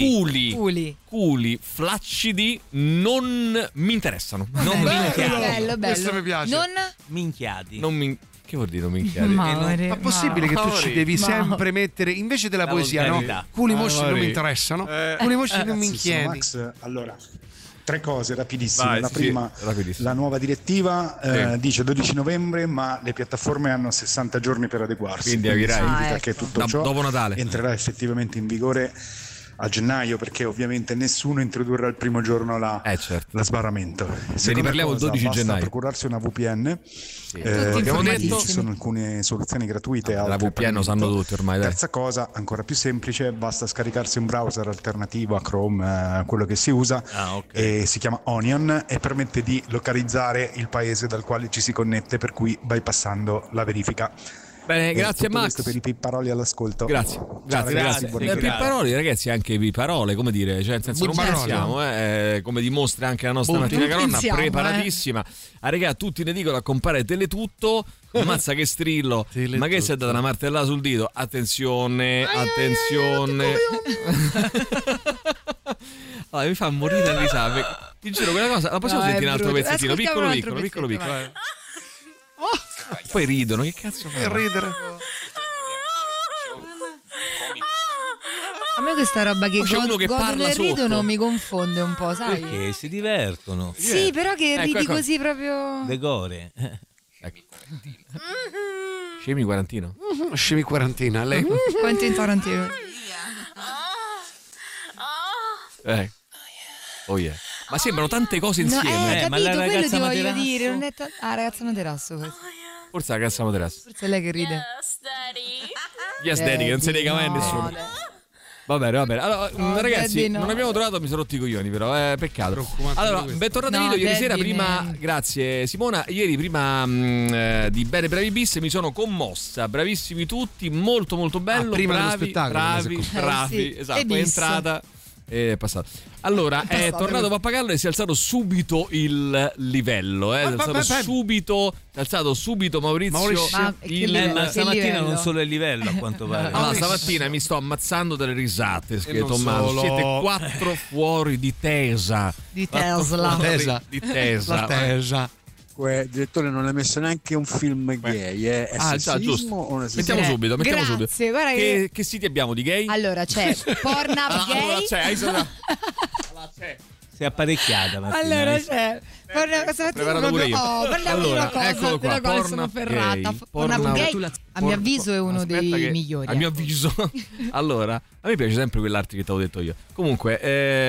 culi flaccidi non mi interessano. Non bello. Questo mi piace. Non minchiati. Che vuol dire non minchiati? Ma è possibile che tu ci devi sempre mettere invece della poesia, no? Culi mosci non mi interessano. Culi mosci non mi inchiedi. Max, allora, tre cose rapidissime. La prima, la nuova direttiva dice 12 novembre, ma le piattaforme hanno 60 giorni per adeguarsi. Quindi significa che tutto ciò dopo Natale entrerà effettivamente in vigore a gennaio, perché ovviamente nessuno introdurrà il primo giorno la sbarramento. Se ne parliamo il 12 gennaio. Basta procurarsi una VPN. Abbiamo detto ci sono alcune soluzioni gratuite. La VPN lo sanno tutti ormai. Terza cosa, ancora più semplice, basta scaricarsi un browser alternativo a Chrome, quello che si usa, e si chiama Onion e permette di localizzare il paese dal quale ci si connette, per cui bypassando la verifica. Bene, grazie Max per i pipparoli all'ascolto. Grazie. Pipparoli, ragazzi, anche pipparole, come dire, cioè nel senso non pensiamo, come dimostra anche la nostra Martina Caronna, preparatissima. Raga, tutti ne dicono a compare Teletutto, ammazza che strillo, ma che si è data una martellata sul dito? Attenzione. Allora, mi fa morire da risate. Ti giuro, quella cosa la possiamo sentire un altro pezzettino, piccolo. Poi ridono, che cazzo fai? Ridere. A me questa roba che c'è uno che godono parla e ridono sotto. mi confonde un po', sai? Perché si divertono. Sì, però che ridi ecco. così proprio. Decore. Ecco. Scemi quarantino. Scemi quarantina, lei. Quentin Tarantino. Oh yeah. Ma sembrano tante cose insieme. Capito, ma la quello ragazza ti voglio materasso? dire. Non è ragazza materasso questa. Forse la ragazza materasso. Forse è lei che ride. Yes, Daddy, che non si nega mai a nessuno. Va bene. Allora, ragazzi, Daddy, no. non abbiamo trovato, mi sono rotti i coglioni, però è peccato. Allora, bentornati No, video. Ieri Daddy, sera, prima, man. grazie Simona. Ieri, prima di Bene Bravi Bis, mi sono commossa. Bravissimi tutti, molto molto bello. prima dello bravi, spettacolo, bravi, sì. esatto. E È bis. entrata. È passato. Allora, è tornato Pappagallo e si è alzato subito il livello. Si è alzato subito Maurizio. Ma Ma stamattina livello? non solo il livello, a quanto pare. Allora, stamattina mi sto ammazzando delle risate, scrive non Tommaso. solo. Siete 4 fuori di tesa. Di Quattro Tesla. fuori di tesa. La tesa. Direttore, non ha messo neanche un film gay, è sessismo o non è sessismo? Mettiamo subito. Grazie, guarda Che siti abbiamo di gay? Allora c'è Pornhub Gay. Si è apparecchiata Martina. Allora c'è preparato pure io. Parliamo di una cosa eccolo qua, della quale sono Pornhub ferrata. Gay. Pornhub Gay, a mio avviso, è uno Aspetta dei che- migliori. A mio avviso. Allora, a me piace sempre quell'arte che ti avevo detto io. Comunque,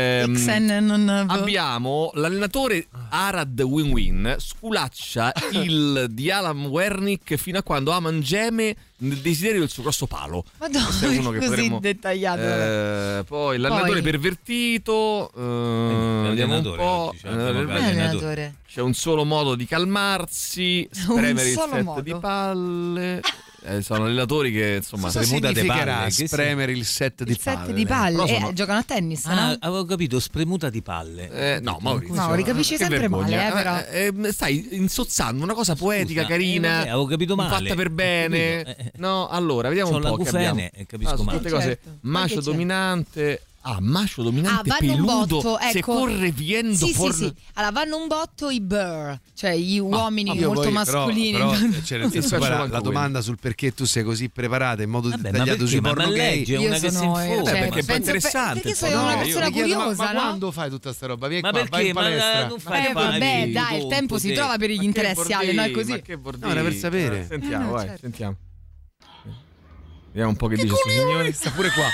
abbiamo l'allenatore Arad Win-Win sculaccia il di Alan Wernick fino a quando Aman geme nel desiderio del suo grosso palo. Madonna, Questo è uno che così potremmo- dettagliato. Poi l'allenatore pervertito. Vediamo un po'. oggi, cioè, abbiamo Allenatore. C'è un solo modo di calmarsi, spremere il solo set modo. di palle. Sono allenatori che insomma Cosa Spremuta de significherà palle, che spremere il set di Il set palle? di palle. Però sono- Giocano a tennis, Ah, no? avevo capito, spremuta di palle. No, Maurizio. Mauri, capisci che sempre vergogna. male, però. Stai insozzando una cosa poetica, Scusa, carina. vabbè, avevo capito male. Fatta per bene. Capito, No, allora, vediamo C'ho un la po' che gufene abbiamo. e capisco sono male. tutte cose. Certo. Macio Perché c'è? dominante. Macio dominante vanno un peludo. botto, Se ecco. corre viendo Sì, sì, sì. Allora vanno un botto i burr, cioè gli uomini Io molto poi, mascolini. però, cioè, nel senso, Faccio poi manco la domanda sul perché tu sei così preparata in modo Vabbè, ma dettagliato perché? sui Ma porno gay. legge, Io una che si sono informa. perché è penso- interessante, perché sono insomma. una Io persona mi chiedo, curiosa, ma no? quando fai tutta sta roba? Vieni Ma qua, vai in perché? Ma palestra. non fai i Vabbè, fatti, dai, il tempo si trova per gli interessi, Ale, no? È così. Ma che bordelli. No, era per sapere. Sentiamo, vai, certo. sentiamo. Vediamo un po' che dice sto signore. Sta pure qua.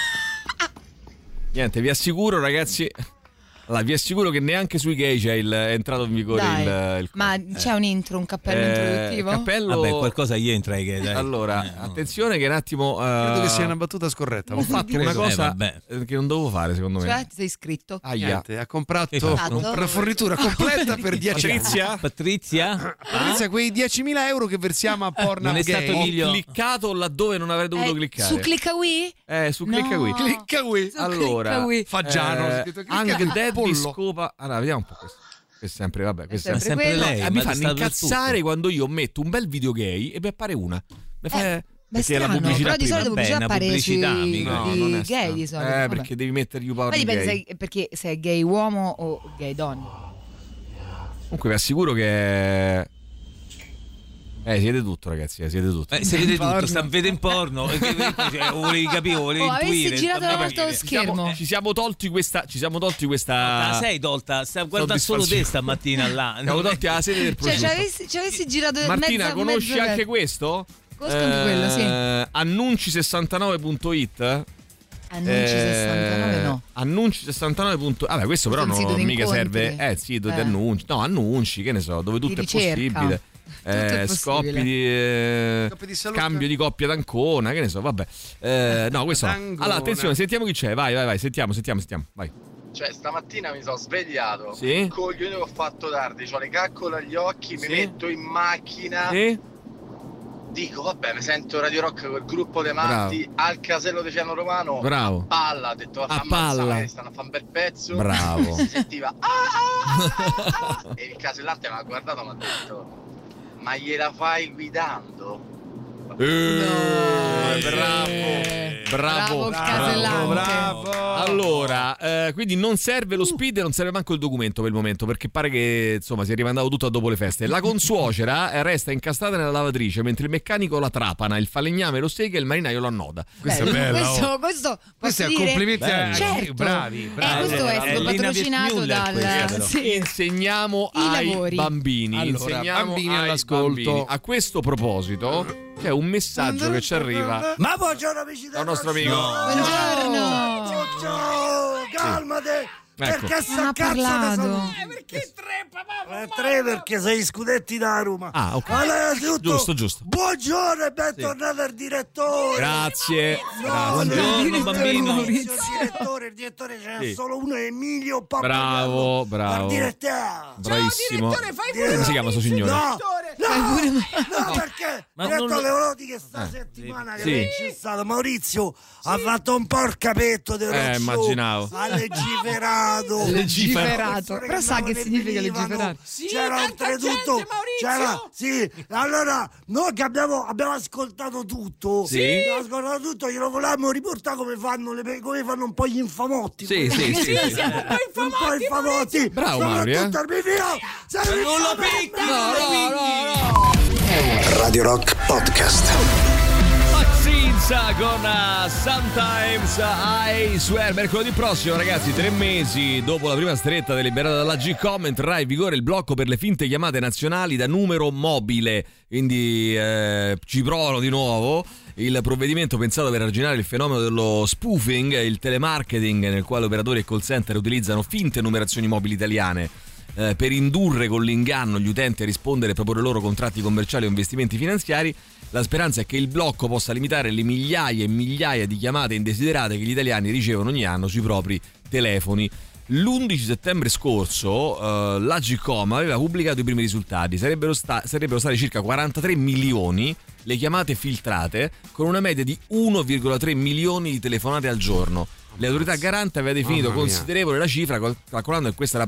Niente, vi assicuro, ragazzi. Allora, vi assicuro che neanche sui gay è entrato in vigore Dai, il ma c'è un intro, un cappello introduttivo? cappello. Vabbè, qualcosa gli entra ai gay, dai. Allora, no. attenzione che un attimo. Credo che sia una battuta scorretta. Ho fatto una Credo. cosa vabbè. che non dovevo fare, secondo me. Cioè, ti sei iscritto? Aia. Niente, ha comprato fatto? una fornitura completa per 10 euro. Patrizia? Patrizia? Patrizia, quei 10.000 euro che versiamo a Pornhub Non è stato Gay. Ho Emilio. cliccato laddove non avrei dovuto cliccare. Su Clicca Qui? Su Clicca qui. Clicca qui. Su Allora, Clicca Qui. Faggiano, ho scritto, clicca Anche il Daddy pollo. scopa. Allora, vediamo un po' questo. Questo è sempre, vabbè, questo Ma è sempre sempre quello. lei. mi ma fanno sta incazzare dappertutto. quando io metto un bel video gay e mi appare una. Mi fa, Beh, è perché la strano, pubblicità però di prima. solito Vabbè, pubblicità una appare pubblicità, sui mica. No, di non è gay strano. di solito. vabbè. Perché devi mettergli un Ma porno dipende gay. perché se è gay uomo o gay donna. Comunque vi assicuro che siete tutto, ragazzi, siete tutto. Si vede tutto, sta vedendo porno. Volevi capire, volevi Avessi intuire. girato Vabbè, una volta lo schermo. Ci siamo tolti questa. Te la sei tolta, guarda solo te stamattina là. Siamo tolti alla sede del Cioè, prosciutto. ci avessi girato Martina, mezza, conosci mezza anche questo? Conosco anche quello, sì. Annunci69.it. Annunci 69 no. Annunci69. Vabbè, questo però Questo è un non sito di mica incontri. serve. Sito di annunci. No, annunci, che ne so, dove tutto è ricerca. possibile. è Scoppi possibile. di cambio di coppia d'Ancona, che ne so, vabbè. No, questo no. Allora, attenzione, sentiamo chi c'è. Vai, sentiamo, vai. Cioè, stamattina mi sono svegliato. Sì. Coglione, ho fatto tardi. C'ho le caccole agli occhi, Sì. mi metto in macchina. Sì. Dico, vabbè, mi sento Radio Rock col gruppo dei matti al casello di Ciano Romano. Bravo. A palla, ho detto, A palla. stanno a fare un bel pezzo. Bravo. Si sentiva e il casellante mi ha guardato e mi ha detto, ma gliela fai guidando? Bravo. Bravo. Allora, quindi non serve lo speed e non serve manco il documento per il momento, perché pare che insomma sia rimandato tutto a dopo le feste. La consuocera resta incastrata nella lavatrice mentre il meccanico la trapana, il falegname lo sega e il marinaio lo annoda. Questo è bello. Questo è complimenti a certo. bravi. Questo è stato patrocinato dal Insegniamo ai bambini. Allora, insegniamo bambini ai all'ascolto. bambini. A questo proposito c'è un messaggio che ci arriva Ma buongiorno amici dal nostro amico. Buongiorno. Calmate. Ecco. Perché Non ha parlato. Perché tre, papà? Tre perché sei scudetti da Roma. Ah, ok. Allora, Giusto. Buongiorno e bentornato al direttore. Grazie. Buongiorno bambino. Il direttore ce n'è solo uno, Emilio Bravo. Bravissimo. Come si chiama sto signore? No, perché direttore volevo dire che sta settimana che c'è stato Maurizio ha fatto un po' il capetto del rock show, immaginavo. ha legiferato. Però sa che significa legiferare? C'era oltretutto allora noi che abbiamo ascoltato tutto, glielo volevamo riportare come fanno un po' gli infamotti. Sì. Un po' infamotti. Bravo Mario. Non lo picchi. No. Radio Rock Podcast. Maxinza con Sometimes I Swear. Mercoledì prossimo, ragazzi, 3 mesi dopo la prima stretta deliberata dalla G-Com, entrerà in vigore il blocco per le finte chiamate nazionali da numero mobile. Quindi ci provano di nuovo. Il provvedimento pensato per arginare il fenomeno dello spoofing, il telemarketing, nel quale operatori e call center utilizzano finte numerazioni mobili italiane per indurre con l'inganno gli utenti a rispondere e proporre loro contratti commerciali o investimenti finanziari. La speranza è che il blocco possa limitare le migliaia e migliaia di chiamate indesiderate che gli italiani ricevono ogni anno sui propri telefoni. L'11 settembre scorso la G-Com aveva pubblicato i primi risultati. Sarebbero state circa 43 milioni le chiamate filtrate, con una media di 1,3 milioni di telefonate al giorno. Le autorità garante aveva definito considerevole la cifra, calcolando che questa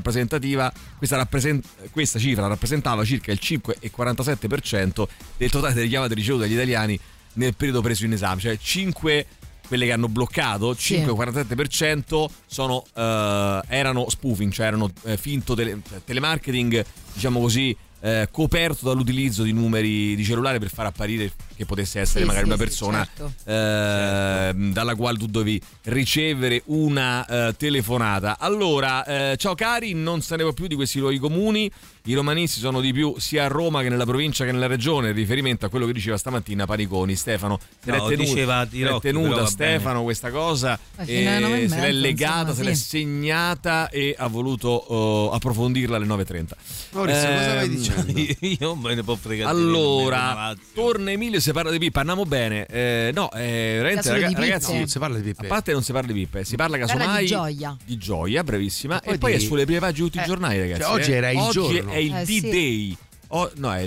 cifra rappresentava circa il 5,47% del totale delle chiamate ricevute dagli italiani nel periodo preso in esame. Cioè 5, quelle che hanno bloccato, 5,47% erano spoofing, cioè erano finto telemarketing, diciamo così, coperto dall'utilizzo di numeri di cellulare per far apparire che potesse essere magari una persona dalla quale tu dovevi ricevere una telefonata. Allora, ciao cari, non se ne può più di questi luoghi comuni. I romanisti sono di più sia a Roma che nella provincia che nella regione, in riferimento a quello che diceva stamattina Paniconi. Stefano se l'è tenuta Stefano questa cosa, se l'è legata, se l'è segnata e ha voluto approfondirla alle 9:30. Maurizio, cosa vai dicendo? Io me ne può fregare. Allora, torna Emilio, se parla di Pippa, andiamo bene. Ragazzi, non si parla di Pippa. A parte non si parla di Pippa, si parla casomai di gioia, bravissima. E poi è sulle prime pagine di tutti i giornali, ragazzi. Cioè, oggi era il giorno. È il D-Day. È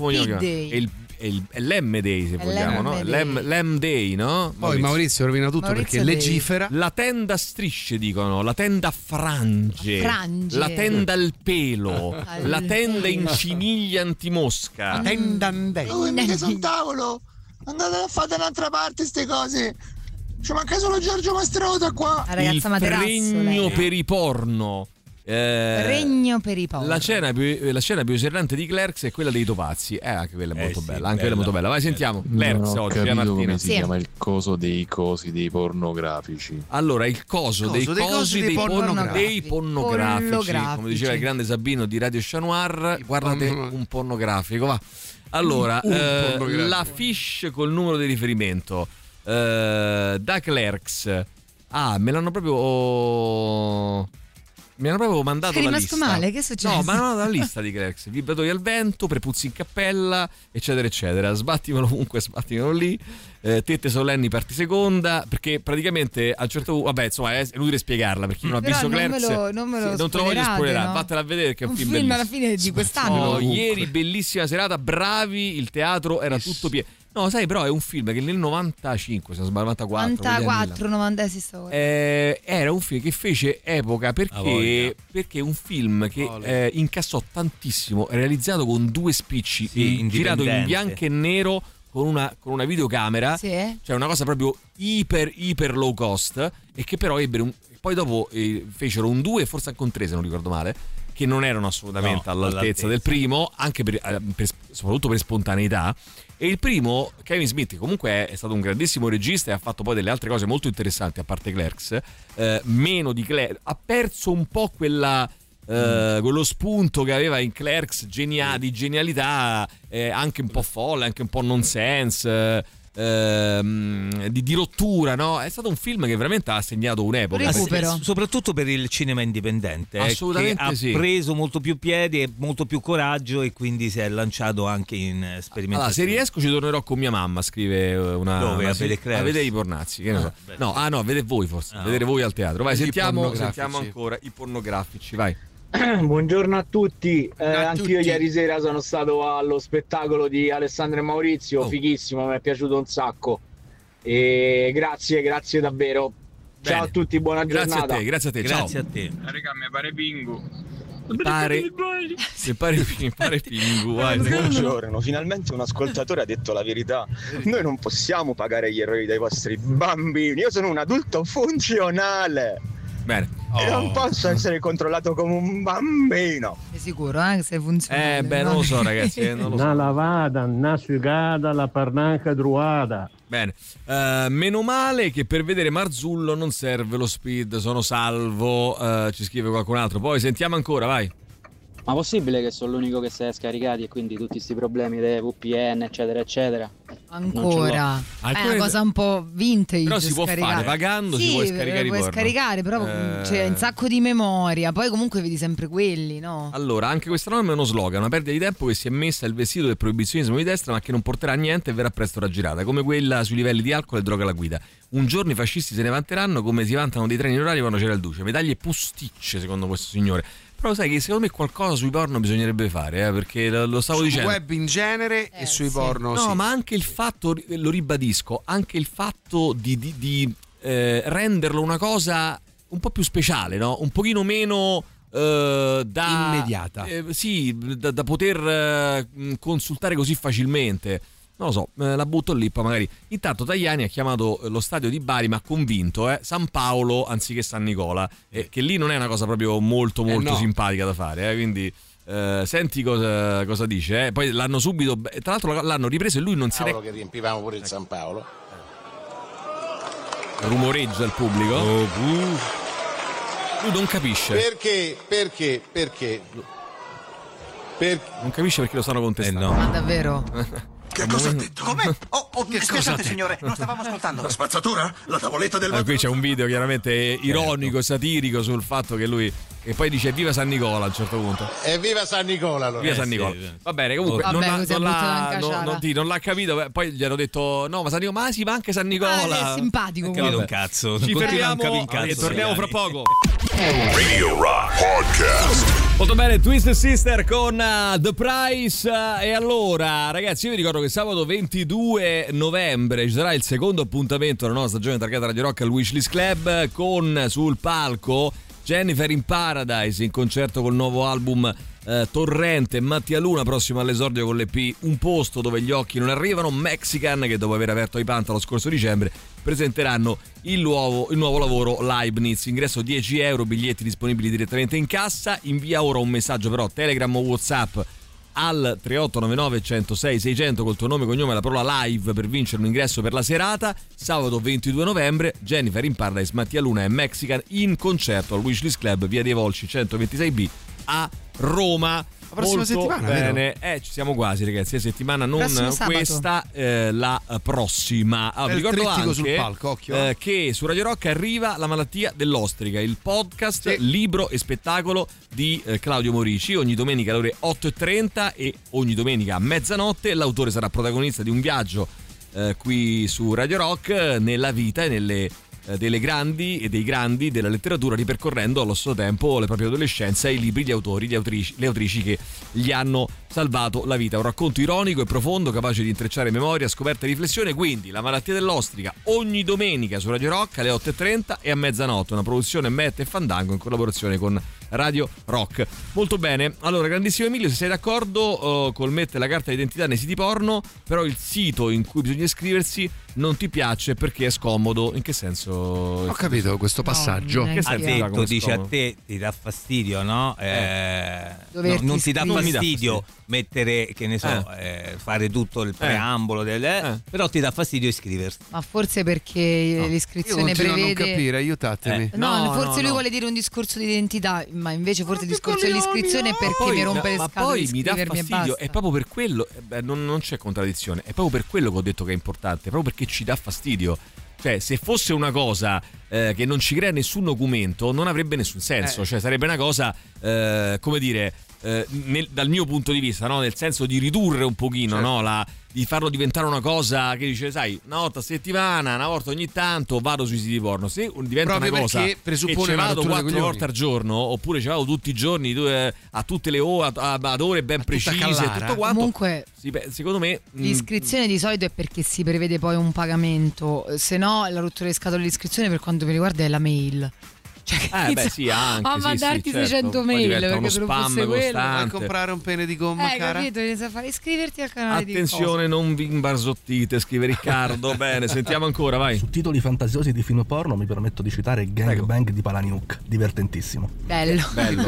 l'M-Day, se vogliamo, no? L'M-Day, no? Poi Maurizio rovina tutto perché legifera. La tenda a strisce, dicono, la tenda a frange. La tenda al pelo, la tenda in ciniglia antimosca. La tenda andè. Mica sul tavolo, andate a fare da un'altra parte ste cose. Ci manca solo Giorgio Mastroda qua. Il regno per i porno. Regno per i poveri. La scena più eserrante di Clerks è quella dei topazzi. Anche quella è molto bella. Anche quella è molto bella. Vai, sentiamo. Clerks oggi, Martina. Come si chiama il coso dei cosi dei pornografici? Allora, il coso dei cosi dei pornografici. Come diceva il grande Sabino di Radio Chat Noir, guardate un pornografico, va. Allora, la fiche col numero di riferimento da Clerks. Me l'hanno proprio mandato la lista. Male, che è successo? No, ma non la lista di Clerks. Vibratori al vento, prepuzzi in cappella, eccetera eccetera. Sbattimelo ovunque, sbattimelo lì. Tette solenni parte seconda, perché praticamente a un certo punto, vabbè, insomma, è inutile spiegarla perché non ha visto Clerks. Non te lo voglio spoilerare, vattela a vedere che è un film bellissimo. Alla fine di quest'anno. Ieri bellissima serata, bravi, il teatro era tutto pieno. No, sai, però è un film che nel 95, se non sbaglio, 90 era un film che fece epoca perché è un film che incassò tantissimo, realizzato con 2 spicci, girato in bianco e nero con una videocamera, sì. Cioè una cosa proprio iper low cost, e che però poi dopo fecero un 2 forse anche un 3 se non ricordo male, che non erano assolutamente all'altezza del primo, anche soprattutto per spontaneità. E il primo, Kevin Smith, che comunque è stato un grandissimo regista e ha fatto poi delle altre cose molto interessanti, a parte Clerks, meno di Clerks, ha perso un po' quello spunto che aveva in Clerks di genialità, anche un po' folle, anche un po' nonsense, di rottura, no? È stato un film che veramente ha segnato un'epoca, soprattutto per il cinema indipendente, assolutamente, che ha preso molto più piedi e molto più coraggio, e quindi si è lanciato anche in esperimentazioni. Allora, se riesco ci tornerò con mia mamma, scrive una. Dove? A vedere i Pornazzi, che ne so. No, vedete voi forse, vedere voi al teatro. Vai, sentiamo ancora i pornografici, vai. Buongiorno a tutti, anch'io ieri sera sono stato allo spettacolo di Alessandro e Maurizio, fighissimo, mi è piaciuto un sacco, e grazie davvero. Bene. Ciao a tutti, buona giornata. Grazie a te, ciao. Grazie a te. Raga, mi pare Pingu. Mi pare Pingu. Buongiorno, finalmente un ascoltatore ha detto la verità. Noi non possiamo pagare gli errori dei vostri bambini, io sono un adulto funzionale. Bene. E non posso essere controllato come un bambino. Sei sicuro che sei funzionale? Non lo so, ragazzi, non lo so. Una lavada, una sugata, la parnanca druada. Bene, meno male che per vedere Marzullo non serve lo speed, sono salvo, ci scrive qualcun altro. Poi sentiamo ancora, vai. Ma possibile che sono l'unico che si è scaricati e quindi tutti questi problemi dei VPN eccetera eccetera? Ancora è una cosa un po' vintage. Però si può fare pagando, si può scaricare i porno. Scaricare, però c'è un sacco di memoria. Poi comunque vedi sempre quelli, no? Allora, anche questa norma è uno slogan, una perdita di tempo che si è messa il vestito del proibizionismo di destra, ma che non porterà a niente e verrà presto raggirata, come quella sui livelli di alcol e droga alla guida. Un giorno i fascisti se ne vanteranno come si vantano dei treni in orario quando c'era il duce. Medaglie posticce secondo questo signore. Però sai che secondo me qualcosa sui porno bisognerebbe fare, perché lo stavo dicendo. Sul web in genere e sui porno. No, ma anche il fatto, lo ribadisco, anche il fatto di renderlo una cosa un po' più speciale, no? Un pochino meno immediata. Da poter consultare così facilmente. Non lo so, la butto lì, poi magari. Intanto Tajani ha chiamato lo stadio di Bari, ma convinto, San Paolo anziché San Nicola, che lì non è una cosa proprio molto simpatica da fare, quindi senti cosa dice, Poi l'hanno subito, tra l'altro l'hanno ripreso e lui non si Paolo che riempivamo pure il San Paolo. Rumoreggia il pubblico. Lui non capisce. Perché? Non capisce perché lo stanno contestando. Ma davvero? Che cosa ha detto? Come? Scusate signore, non stavamo ascoltando. La spazzatura? La tavoletta del qui c'è un video chiaramente ironico, satirico sul fatto che lui, e poi dice viva San Nicola a un certo punto. Viva San Nicola allora. Viva San Nicola. Sì. Va bene, comunque non l'ha capito, poi gli hanno detto no, ma San Nicola, ma sì, ma anche San Nicola. È simpatico. Capito un cazzo. Ci fermiamo e torniamo fra poco. Radio Rock Podcast. Molto bene, Twisted Sister con The Price. E allora, ragazzi, io vi ricordo che sabato 22 novembre ci sarà il secondo appuntamento della nuova stagione targata Radio Rock al Wishlist Club, con sul palco Jennifer in Paradise in concerto col nuovo album Torrente, Mattia Luna prossimo all'esordio con l'EP Un posto dove gli occhi non arrivano, Mexican che dopo aver aperto i Panta lo scorso dicembre presenteranno il nuovo lavoro Leibniz. Ingresso €10, biglietti disponibili direttamente in cassa. Invia ora un messaggio però Telegram o WhatsApp al 3899 106 600 col tuo nome, cognome e la parola live per vincere un ingresso per la serata. Sabato 22 novembre Jennifer in Paradise, Mattia Luna e Mexican in concerto al Wishlist Club, via dei Volsci 126B a Roma. La prossima settimana, bene, ci siamo quasi, ragazzi. Settimana non questa, la prossima. Vi ricordo anche sul palco, occhio. Che su Radio Rock arriva La malattia dell'ostrica, il podcast, libro e spettacolo di Claudio Morici. Ogni domenica alle ore 8:30 e ogni domenica a mezzanotte. L'autore sarà protagonista di un viaggio qui su Radio Rock nella vita e delle grandi e dei grandi della letteratura, ripercorrendo allo stesso tempo le proprie adolescenze e i libri, gli autori, le autrici che gli hanno salvato la vita. Un racconto ironico e profondo, capace di intrecciare memoria, scoperta e riflessione. Quindi La malattia dell'ostrica ogni domenica su Radio Rock alle 8:30 e a mezzanotte, una produzione Matt e Fandango in collaborazione con Radio Rock. Molto bene. Allora, grandissimo Emilio, se sei d'accordo col mettere la carta d'identità nei siti porno, però il sito in cui bisogna iscriversi non ti piace perché è scomodo. In che senso? Ho capito questo passaggio. Che ha detto, dice a te ti dà fastidio, no? Non ti dà fastidio mettere, che ne so, fare tutto il preambolo però ti dà fastidio iscriversi. Ma forse perché l'iscrizione prevede. Non capire, aiutatemi. Forse lui vuole dire un discorso di identità, ma invece forse il discorso dell'iscrizione è perché mi rompe le scatole. Ma poi mi dà fastidio, è proprio per quello, non c'è contraddizione, è proprio per quello che ho detto che è importante, proprio perché ci dà fastidio. Cioè, se fosse una cosa che non ci crea nessun documento, non avrebbe nessun senso. Cioè, sarebbe una cosa, come dire, dal mio punto di vista, no? Nel senso di ridurre un pochino, no? Di farlo diventare una cosa che dice, sai, una volta a settimana, una volta ogni tanto vado sui siti porno. Se diventa proprio una cosa che ci vado 4 volte al giorno, oppure ci vado tutti i giorni a tutte le ore, ad ore ben precise, tutto quanto. Comunque, secondo me l'iscrizione di solito è perché si prevede poi un pagamento, se no la rottura di scatole dell'iscrizione per quanto mi riguarda è la mail. Cioè, sì, anche a mandarti certo. 600 mail perché uno se non spam fosse quello, vuoi comprare un pene di gomma, cara? Capito, inizia a fare iscriverti al canale attenzione, di non vi imbarzottite, scrive Riccardo. Bene, sentiamo ancora, vai. Su titoli fantasiosi di film porno mi permetto di citare Gangbang di Palahniuk, divertentissimo. Bello.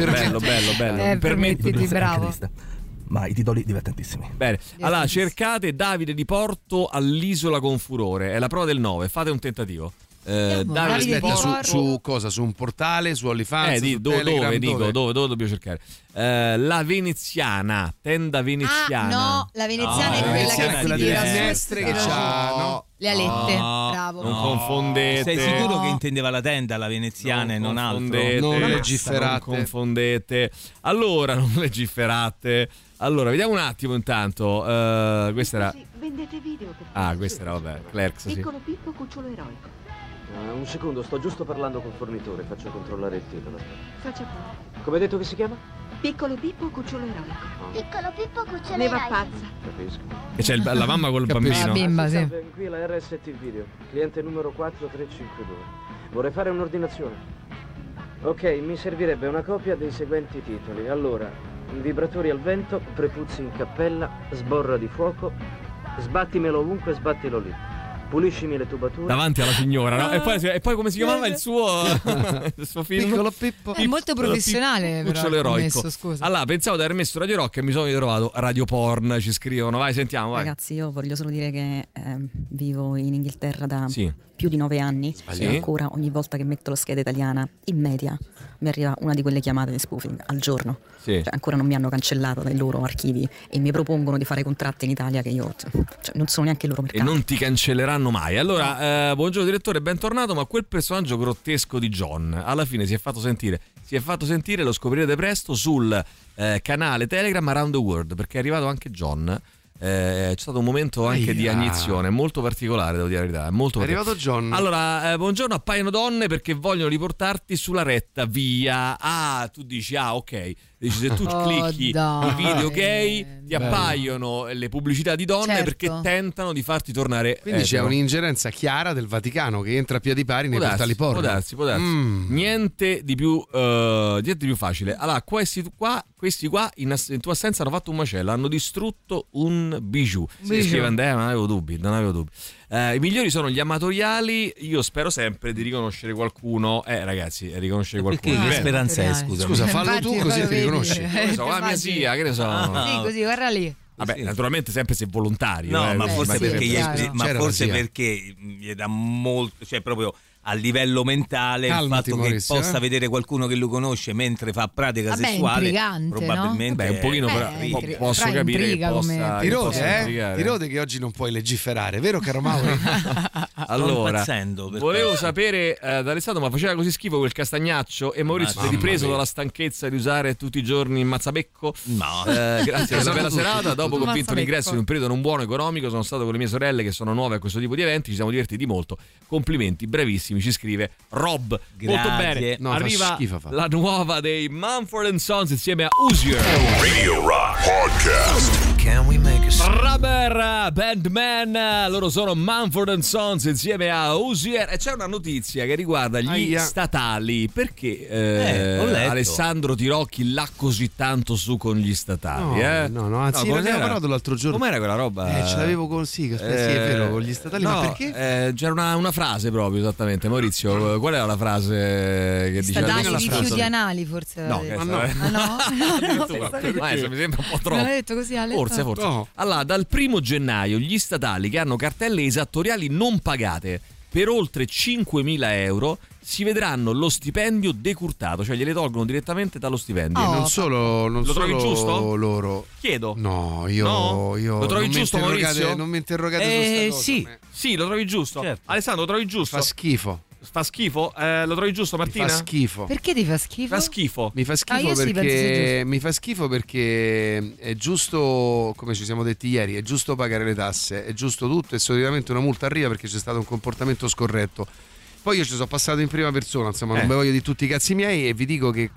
Permettiti, bravo. Ma i titoli divertentissimi. Bene, allora cercate Davide di Porto all'Isola con Furore, è la prova del 9, fate un tentativo. Davide su cosa? Su un portale, su OnlyFans, su Telegram, dove dobbiamo cercare? La veneziana, tenda veneziana. No, la veneziana è quella che si tira finestre che c'ha le alette. Bravo. Non confondete. Sei sicuro che intendeva la tenda, la veneziana e non altro? Non legiferate. Non confondete. Allora, non legiferate. Allora, vediamo un attimo intanto. Questa era. Vendete video questa era, vabbè, Clerks, sì. Piccolo Pippo cucciolo eroico. Un secondo, sto giusto parlando col fornitore, faccio controllare il titolo. Faccia pure. Come hai detto che si chiama? Piccolo Pippo cucciolo eroico. Piccolo Pippo cucciolo Ne va eroico. pazza. Capisco. E c'è la mamma col bambino. La bimba, sì. Qui è la RST Video, cliente numero 4352. Vorrei fare un'ordinazione. Ok, mi servirebbe una copia dei seguenti titoli. Allora, vibratori al vento, prepuzzi in cappella, sborra di fuoco, sbattimelo ovunque, sbattilo lì. Puliscimi le tubature davanti alla signora, no? E poi come si chiamava il suo film? Piccolo Pippo. È molto professionale, però eroico. Scusa. Allora, pensavo di aver messo Radio Rock e mi sono ritrovato Radio Porn, ci scrivono. Vai, sentiamo, vai. Ragazzi, io voglio solo dire che vivo in Inghilterra da più di 9 anni e ancora ogni volta che metto la scheda italiana in media mi arriva una di quelle chiamate di spoofing al giorno. Cioè, ancora non mi hanno cancellato dai loro archivi e mi propongono di fare contratti in Italia che io non sono neanche il loro mercato. E non ti cancelleranno mai. Allora, buongiorno direttore, bentornato. Ma quel personaggio grottesco di John alla fine si è fatto sentire, lo scoprirete presto sul canale Telegram Around the World, perché è arrivato anche John. C'è stato un momento anche di agnizione molto particolare, devo dire la verità. È arrivato John. Allora, buongiorno, appaiono donne perché vogliono riportarti sulla retta via. Tu dici, ok. Dici, se tu clicchi i video gay ti appaiono le pubblicità di donne perché tentano di farti tornare. Quindi c'è un'ingerenza chiara del Vaticano che entra a piedi pari nei portali porno. Può darsi. Niente di più facile. Allora, questi qua in tua assenza hanno fatto un macello, hanno distrutto un bijou. Scrive Andrea, non avevo dubbi. I migliori sono gli amatoriali. Io spero sempre di riconoscere qualcuno. Ragazzi, riconoscere qualcuno. Che speranza è, scusa, fallo tu così ti riconosci. La mia zia, che ne so. Sì, così, guarda lì. Vabbè, naturalmente sempre se volontario. No, ma forse perché gli dà molto, cioè proprio a livello mentale, calmati, il fatto Maurizio, che possa vedere qualcuno che lo conosce mentre fa pratica sessuale, probabilmente un pochino posso capire che possa ti rode che oggi non puoi legiferare, vero caro Mauro? Allora, volevo sapere da Alessandro, ma faceva così schifo quel castagnaccio? E Maurizio, sei ripreso dalla stanchezza di usare tutti i giorni il mazzabecco? No. Grazie per la bella serata. Dopo che ho vinto l'ingresso in un periodo non buono economico, sono stato con le mie sorelle che sono nuove a questo tipo di eventi, ci siamo divertiti molto. Complimenti, bravissimi, ci scrive Rob. Grazie. Molto bene. Arriva la nuova dei Mumford & Sons insieme a Uzier. Radio Rock Podcast. Rubber Bandman, loro sono Mumford & Sons insieme a Hozier. E c'è una notizia che riguarda gli statali. Perché Alessandro Tirocchi l'ha così tanto su con gli statali? No, anzi, ne abbiamo parlato l'altro giorno. Com'era quella roba? Ce l'avevo con è vero, con gli statali, ma perché? C'era una frase proprio, esattamente. Maurizio, qual era la frase che diceva? Statali rifiuti anali, forse. No, mi sembra un po' troppo. Non l'ha detto così, Ale? Forse. No. Allora, dal 1° gennaio gli statali che hanno cartelle esattoriali non pagate per oltre 5.000 euro si vedranno lo stipendio decurtato, cioè gliele tolgono direttamente dallo stipendio. Non solo lo trovi giusto? Loro. Chiedo. No, io lo trovi giusto, Maurizio? Non mi interrogate su sta cosa. Sì, lo trovi giusto. Certo. Alessandro, lo trovi giusto? Fa schifo. Fa schifo? Lo trovi giusto, Martina? Mi fa schifo. Perché ti fa schifo? Fa schifo. Mi fa schifo perché mi fa schifo perché è giusto, come ci siamo detti ieri, è giusto pagare le tasse, è giusto tutto e solitamente una multa arriva perché c'è stato un comportamento scorretto. Poi io ci sono passato in prima persona, insomma, non ve voglio di tutti i cazzi miei e vi dico che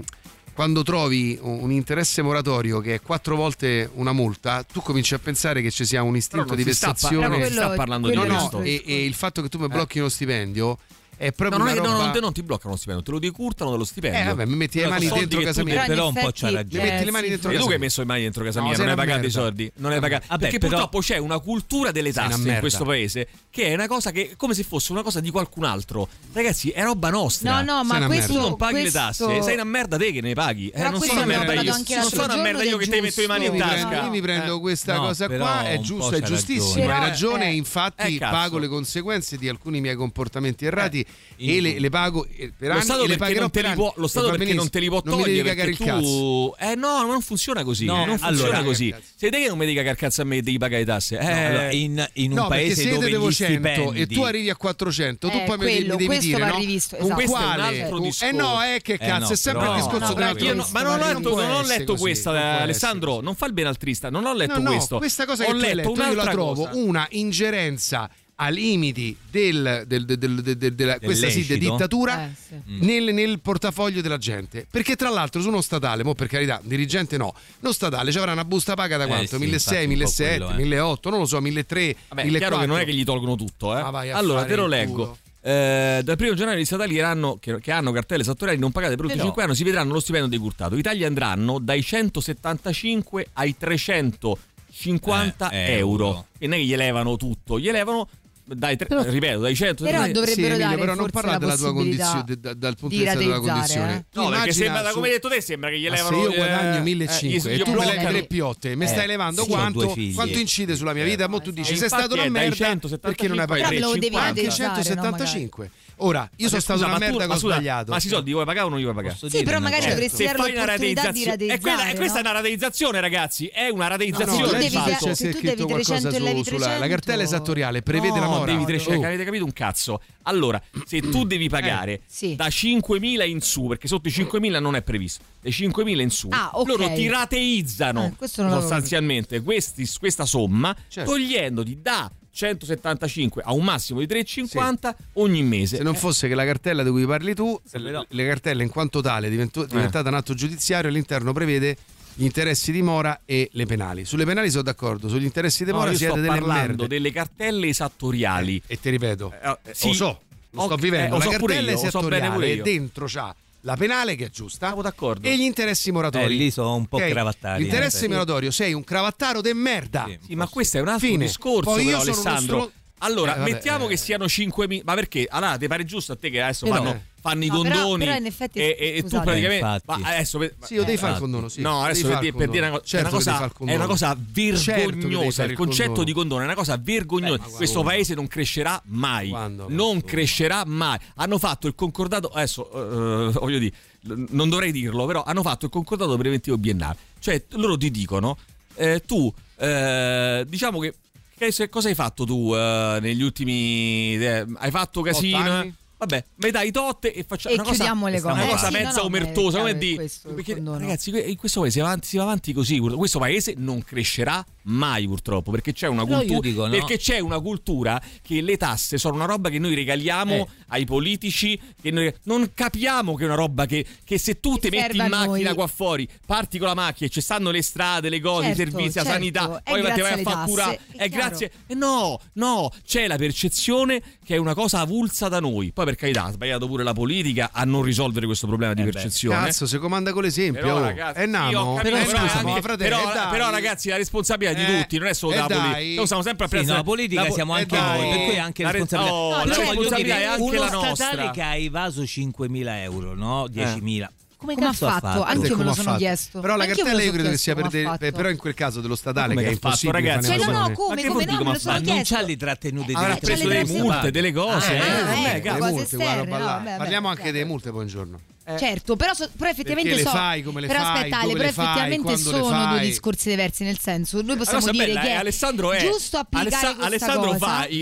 quando trovi un interesse moratorio che è 4 volte una multa, tu cominci a pensare che ci sia un istinto di vessazione. Non si sta parlando di questo. E il fatto che tu mi blocchi uno stipendio è proprio non ti bloccano lo stipendio, te lo decurtano dello stipendio. Vabbè, mi metti le mani dentro casa mia. Però un po' c'ha ragione. Mi metti le mani dentro casa mia. Tu che hai messo le mani dentro casa mia, non hai pagato i soldi. Non hai pagato. Perché purtroppo c'è una cultura delle tasse in questo paese che è una cosa che come se fosse una cosa di qualcun altro. Ragazzi, è roba nostra. No, ma questo tu non paghi le tasse, sei una merda te che ne paghi. Non sono una merda io. Non sono una merda io che ti metto le mani in tasca. Io mi prendo questa cosa qua, è giusto, è giustissimo, hai ragione, infatti pago le conseguenze di alcuni miei comportamenti errati e le pago per anni e le pagherò per anni. Lo Stato perché non te li può togliere perché tu no, non funziona così. Non funziona così. Sei te che non mi dica che cazzo a me devi pagare le tasse. In un paese dove gli stipendi e tu arrivi a 400, tu poi mi devi dire no? Rivisto, questo è un altro discorso. Che cazzo, è sempre il discorso dell'altro. Ma non ho letto questa, Alessandro, non fa il benatrista, non ho letto questo. Questa cosa che tu hai letto io la trovo una ingerenza ai limiti della questa dittatura nel portafoglio della gente, perché tra l'altro su uno statale, per carità, dirigente no, non statale, ci avrà una busta paga da quanto? 1.600, 1.700, 1.800, non lo so, 1.300. Vabbè, è chiaro che non è che gli tolgono tutto, allora te lo leggo. Dal 1° gennaio gli statali che hanno cartelle esattoriali non pagate per oltre 5 anni si vedranno lo stipendio decurtato. I tagli andranno dai 175 ai 350 euro. E non è che gli elevano tutto, gli elevano ripeto, dai 100. Però dovrebbero dare però non parlare della tua condizione dal punto di vista della condizione. No, perché sembra, come hai detto te, sembra che gli elevano. Se io guadagno 1.500 e tu me levi 3 piotte, mi stai elevando quanto incide sulla mia vita? Mo tu dici sei stato una merda perché non hai pagato anche 175. Ora, io sono stato una merda che ho sbagliato. Ma si soldi vuoi pagare o non li vuoi pagare? Sì, però magari dovresti dare l'opportunità di rateizzare. Questa è una rateizzazione, ragazzi. È una rateizzazione. Se tu devi 300 e levi 300. La cartella esattoriale prevede la mora. Devi 300, avete capito un cazzo? Allora, se tu devi pagare da 5.000 in su, perché sotto i 5.000 non è previsto, dai 5.000 in su, loro ti rateizzano sostanzialmente questa somma, togliendoti da 175 a un massimo di 350 ogni mese. Se non fosse che la cartella di cui parli tu, le cartelle in quanto tale è diventata un atto giudiziario, all'interno prevede gli interessi di mora e le penali. Sulle penali sono d'accordo, sugli interessi di mora siete delle parlando delle cartelle esattoriali. E ti ripeto, lo sto vivendo, la cartella esattoriale e dentro c'ha la penale che è giusta e gli interessi moratori. Lì sono un po' cravattari. L'interesse moratorio, sei un cravattaro de merda. Sì, ma questo è un altro discorso, poi io però, Alessandro. Allora, mettiamo che siano 5.000. Ma perché? Allora, ti pare giusto a te che adesso fanno i condoni però in effetti, e tu praticamente sì, io devi fare il condono, sì. No, adesso per dire una cosa, è una cosa vergognosa. Il concetto di condono è una cosa vergognosa. Questo paese non crescerà mai. Non crescerà mai. Hanno fatto il concordato, adesso voglio dire, non dovrei dirlo, però hanno fatto il concordato preventivo biennale. Cioè loro ti dicono tu diciamo che cosa hai fatto tu negli ultimi hai fatto casino? Vabbè, mi dai totte e facciamo una cosa mezza omertosa, come di perché ragazzi in questo paese si va avanti così, questo paese non crescerà mai purtroppo, perché c'è una cultura, perché c'è una cultura che le tasse sono una roba che noi regaliamo ai politici, che noi non capiamo che è una roba che se tu ti metti in macchina qua fuori, parti con la macchina e ci stanno le strade, le cose, i servizi, la sanità, poi ti vai a fatturare, è grazie. No, c'è la percezione che è una cosa avulsa da noi. Poi per carità, ha sbagliato pure la politica a non risolvere questo problema di percezione. Cazzo, si comanda con l'esempio. Però, ragazzi, però ragazzi, la responsabilità di tutti, non è solo della politica. Noi siamo sempre a prendere la politica, siamo anche noi, per cui anche responsabilità. La responsabilità è anche la nostra. Uno statale che ha evaso 5.000 euro, no? 10.000. Come ha fatto? Anche io me lo sono chiesto. Però la cartella io credo che sia però in quel caso dello statale che è impossibile, ragazzi. Come no, me lo sono chiesto. Non c'ha le trattenute avrà preso delle multe, delle cose. Parliamo anche delle multe poi un giorno. Certo, però effettivamente le fai, come le però fai, aspetta, dove però le fai, effettivamente sono due discorsi diversi, nel senso noi possiamo dire che Alessandro è giusto applicare Alessandro cosa. fa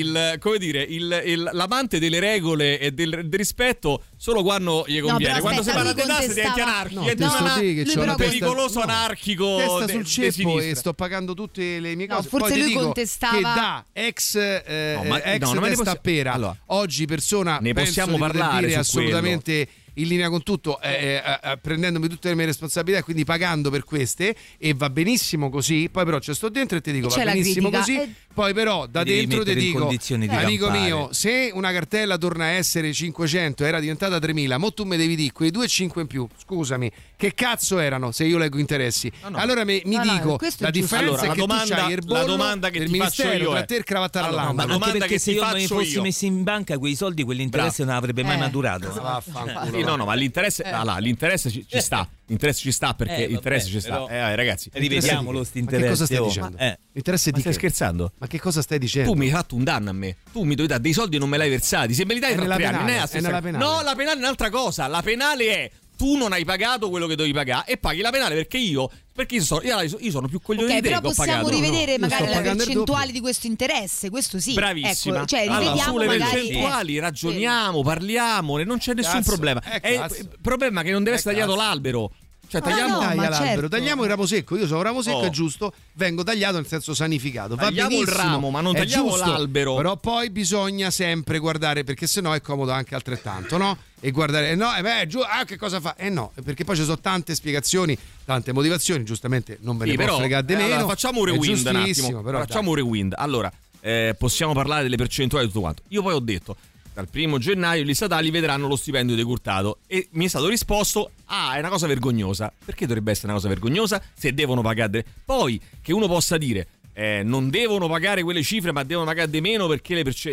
l'amante delle regole e del rispetto solo quando gli conviene. Quando si parla di tasse diventi anarchico, diventa un pericoloso anarchico testa sul ceppo e sto pagando tutte le mie cose. Forse poi lui dico contestava che da ex testa pera oggi persona ne possiamo parlare assolutamente quello. In linea con tutto, prendendomi tutte le mie responsabilità e quindi pagando per queste, e va benissimo così. Poi però ci sto dentro e ti dico va benissimo così. Poi però da dentro ti dico, amico mio, se una cartella torna a essere 500, era diventata 3.000, mo tu mi devi dire quei 2,5 in più, scusami, che cazzo erano se io leggo interessi? Allora mi dico la differenza è che tu c'hai il bollo del ministero tra te e cravatta alla ma anche perché se io me li fossi messi in banca quei soldi, quell'interesse non avrebbe mai maturato. No, ma l'interesse ci sta. L'interesse ci sta perché l'interesse ci sta. Ragazzi, rivediamolo sti interessi. Ma che cosa stai dicendo? L'interesse di stai scherzando? Ma che cosa stai dicendo? Tu mi hai fatto un danno a me. Tu mi devi dare dei soldi e non me l'hai versati. Se me li dai tra 3 anni, non è la stessa cosa. No, la penale è un'altra cosa. La penale è tu non hai pagato quello che dovevi pagare e paghi la penale perché io sono più coglione di te. Però possiamo rivedere magari la percentuale di questo interesse, questo sì. Bravissima. Ecco, cioè rivediamo sulle magari percentuali ragioniamo, parliamone, non c'è nessun problema. Il problema è che non deve essere tagliato l'albero. Cioè tagliamo il ramo secco. Io sono ramo secco, è giusto, vengo tagliato nel senso sanificato. Tagliamo il ramo, ma non tagliamo l'albero. Però poi bisogna sempre guardare, perché sennò è comodo anche altrettanto, no? E guardare, che cosa fa? No, perché poi ci sono tante spiegazioni, tante motivazioni, giustamente non ve ne può fregare di meno. Facciamo un rewind un attimo. Facciamo un rewind. Allora, possiamo parlare delle percentuali di tutto quanto. Io poi ho detto dal 1 gennaio gli statali vedranno lo stipendio decurtato e mi è stato risposto è una cosa vergognosa. Perché dovrebbe essere una cosa vergognosa se devono pagare? Poi che uno possa dire non devono pagare quelle cifre ma devono pagare di meno perché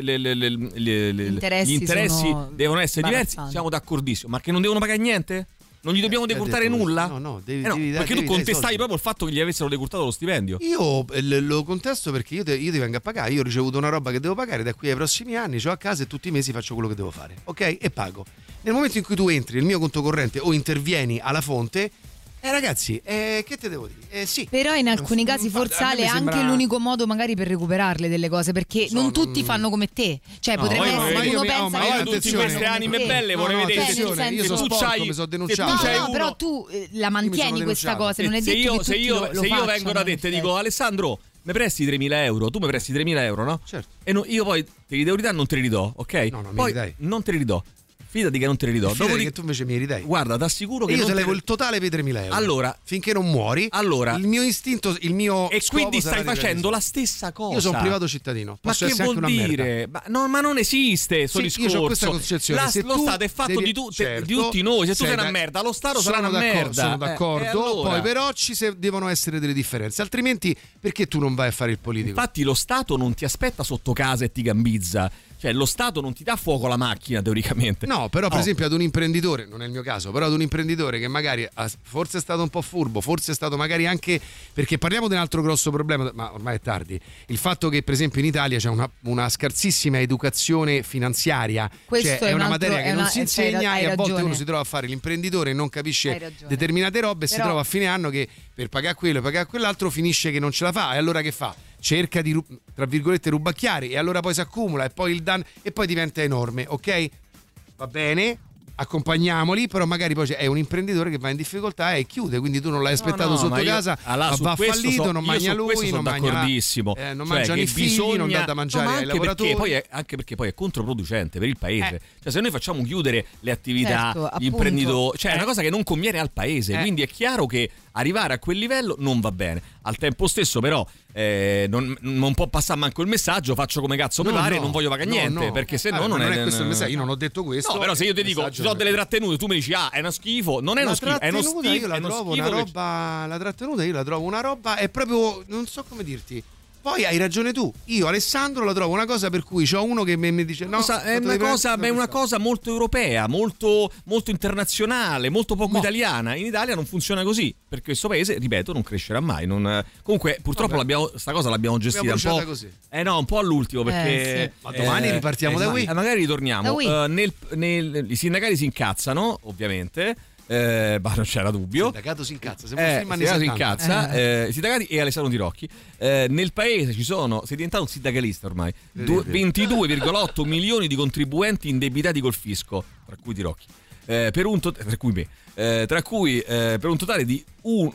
gli interessi devono essere diversi, siamo d'accordissimo, ma che non devono pagare niente? Non gli dobbiamo decurtare nulla? No, perché tu contestavi proprio il fatto che gli avessero decurtato lo stipendio. Io lo contesto perché io ti vengo a pagare. Io ho ricevuto una roba che devo pagare da qui ai prossimi anni, c'ho a casa e tutti i mesi faccio quello che devo fare, ok? E pago. Nel momento in cui tu entri nel mio conto corrente o intervieni alla fonte, ragazzi, che te devo dire? Sì. Però in alcuni casi forzale è anche l'unico modo magari per recuperarle delle cose, perché non tutti fanno come te. Cioè potrebbe essere che uno pensa che tutti queste anime belle vorrei vedere io sono sporco, mi sono denunciato. No, però tu la mantieni questa cosa, non è detto che se io vengo da te e ti dico Alessandro, mi presti 3.000 euro, tu mi presti 3.000 euro, no? Certo. E io poi te li devo ridare, non te li ridò, ok? No, non poi mi ridai. Non te li ridò. Fidati che non te li ridò. Che tu invece mi ridai. Guarda, ti assicuro che io te levo il totale per 3.000 euro. Allora, finché non muori. Allora, il mio istinto, il mio e quindi stai facendo la stessa cosa. Io sono un privato cittadino. Posso che vuol dire? Ma non esiste questo discorso. Io ho questa concezione. Lo Stato è fatto di tutti noi. Se tu sei una merda, lo Stato sarà una merda. Sono d'accordo. Allora. Poi però devono essere delle differenze. Altrimenti perché tu non vai a fare il politico? Infatti lo Stato non ti aspetta sotto casa e ti gambizza. Cioè lo Stato non ti dà fuoco alla macchina teoricamente. No, però per esempio ad un imprenditore, non è il mio caso, però ad un imprenditore che magari forse è stato un po' furbo, forse è stato magari anche, perché parliamo di un altro grosso problema, ma ormai è tardi, il fatto che per esempio in Italia c'è una scarsissima educazione finanziaria. Questo cioè è una materia che non si insegna e a volte uno si trova a fare l'imprenditore e non capisce determinate robe e si trova a fine anno che per pagare quello e pagare quell'altro finisce che non ce la fa, e allora che fa? Cerca di, tra virgolette, rubacchiare, e allora poi si accumula e poi il danno e poi diventa enorme, ok? Va bene? accompagniamoli, però magari poi è un imprenditore che va in difficoltà e chiude, quindi tu non l'hai aspettato sotto casa, va fallito, non mangia lui, non mangiano i figli, non dà da mangiare ai lavoratori. Anche perché poi è controproducente per il paese. Cioè, se noi facciamo chiudere le attività, gli imprenditori, cioè è una cosa che non conviene al paese, quindi è chiaro che arrivare a quel livello non va bene. Al tempo stesso però non può passare manco il messaggio, faccio come cazzo mi pare, non voglio pagare niente, perché se no non è questo il messaggio. Io non ho detto questo. No, però se io ti dico ci sono delle trattenute, tu mi dici è uno schifo, non è uno schifo, è uno schifo. Io la trovo una roba, la trattenuta io la trovo una roba, è proprio, non so come dirti. Poi hai ragione tu, io Alessandro la trovo una cosa per cui c'ho uno che mi dice è una cosa molto europea, molto, molto internazionale, molto poco italiana. In Italia non funziona così, perché questo paese, ripeto, non crescerà mai. Comunque purtroppo sta cosa l'abbiamo gestita un po'. Così. Un po' all'ultimo, perché sì. Ma domani ripartiamo da qui. Magari ritorniamo. I sindacati si incazzano, ovviamente. Ma non c'era dubbio. Il sindacato si incazza, i sindacati e Alessandro Di Rocchi. Nel paese sei diventato un sindacalista ormai. 22,8 milioni di contribuenti indebitati col fisco, tra cui Di Rocchi, per un totale di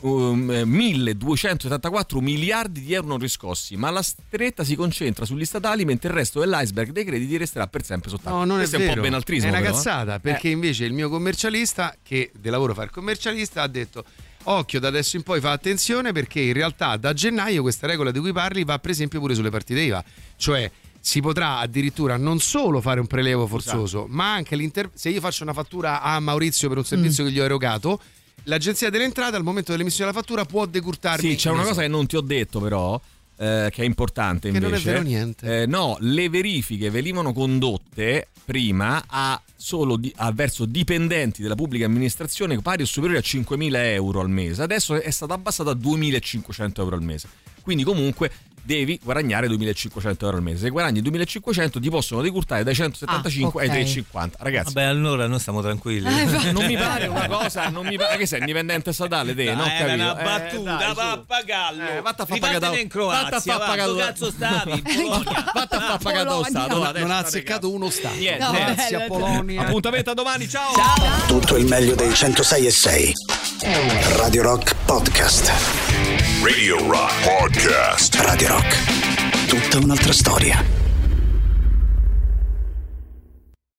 1.274 miliardi di euro non riscossi, ma la stretta si concentra sugli statali, mentre il resto dell'iceberg dei crediti resterà per sempre sott'acqua. No, non questo è vero. Un po' benaltrismo, è una però, cazzata, perché invece il mio commercialista, che di lavoro fa il commercialista, ha detto: occhio, da adesso in poi fa attenzione, perché in realtà da gennaio questa regola di cui parli va per esempio pure sulle partite IVA, cioè si potrà addirittura non solo fare un prelievo forzoso, ma anche se io faccio una fattura a Maurizio per un servizio che gli ho erogato, l'agenzia delle entrate al momento dell'emissione della fattura può decurtarmi. Sì, c'è una cosa che non ti ho detto però, che è importante invece. Che non è vero niente. No, le verifiche venivano condotte prima verso dipendenti della pubblica amministrazione pari o superiori a 5.000 euro al mese. Adesso è stata abbassata a 2.500 euro al mese. Quindi comunque devi guadagnare 2.500 euro al mese. Se guadagni 2.500 ti possono decurtare dai 175 ai 350. Ragazzi, vabbè, allora noi stiamo tranquilli. Non mi pare una cosa, che sei indipendente statale te, non capito. È una battuta, pappagallo. Vatti a far pagare in Croazia. Dove cazzo stavi? In Polonia. Vatti a far pagare dallo Stato. Non ha azzeccato uno Stato. Niente. Grazie a Polonia. Appuntamento a domani, ciao. Tutto il meglio dei 106.6 Radio Rock Podcast. Radio Rock Podcast. Radio Rock, tutta un'altra storia.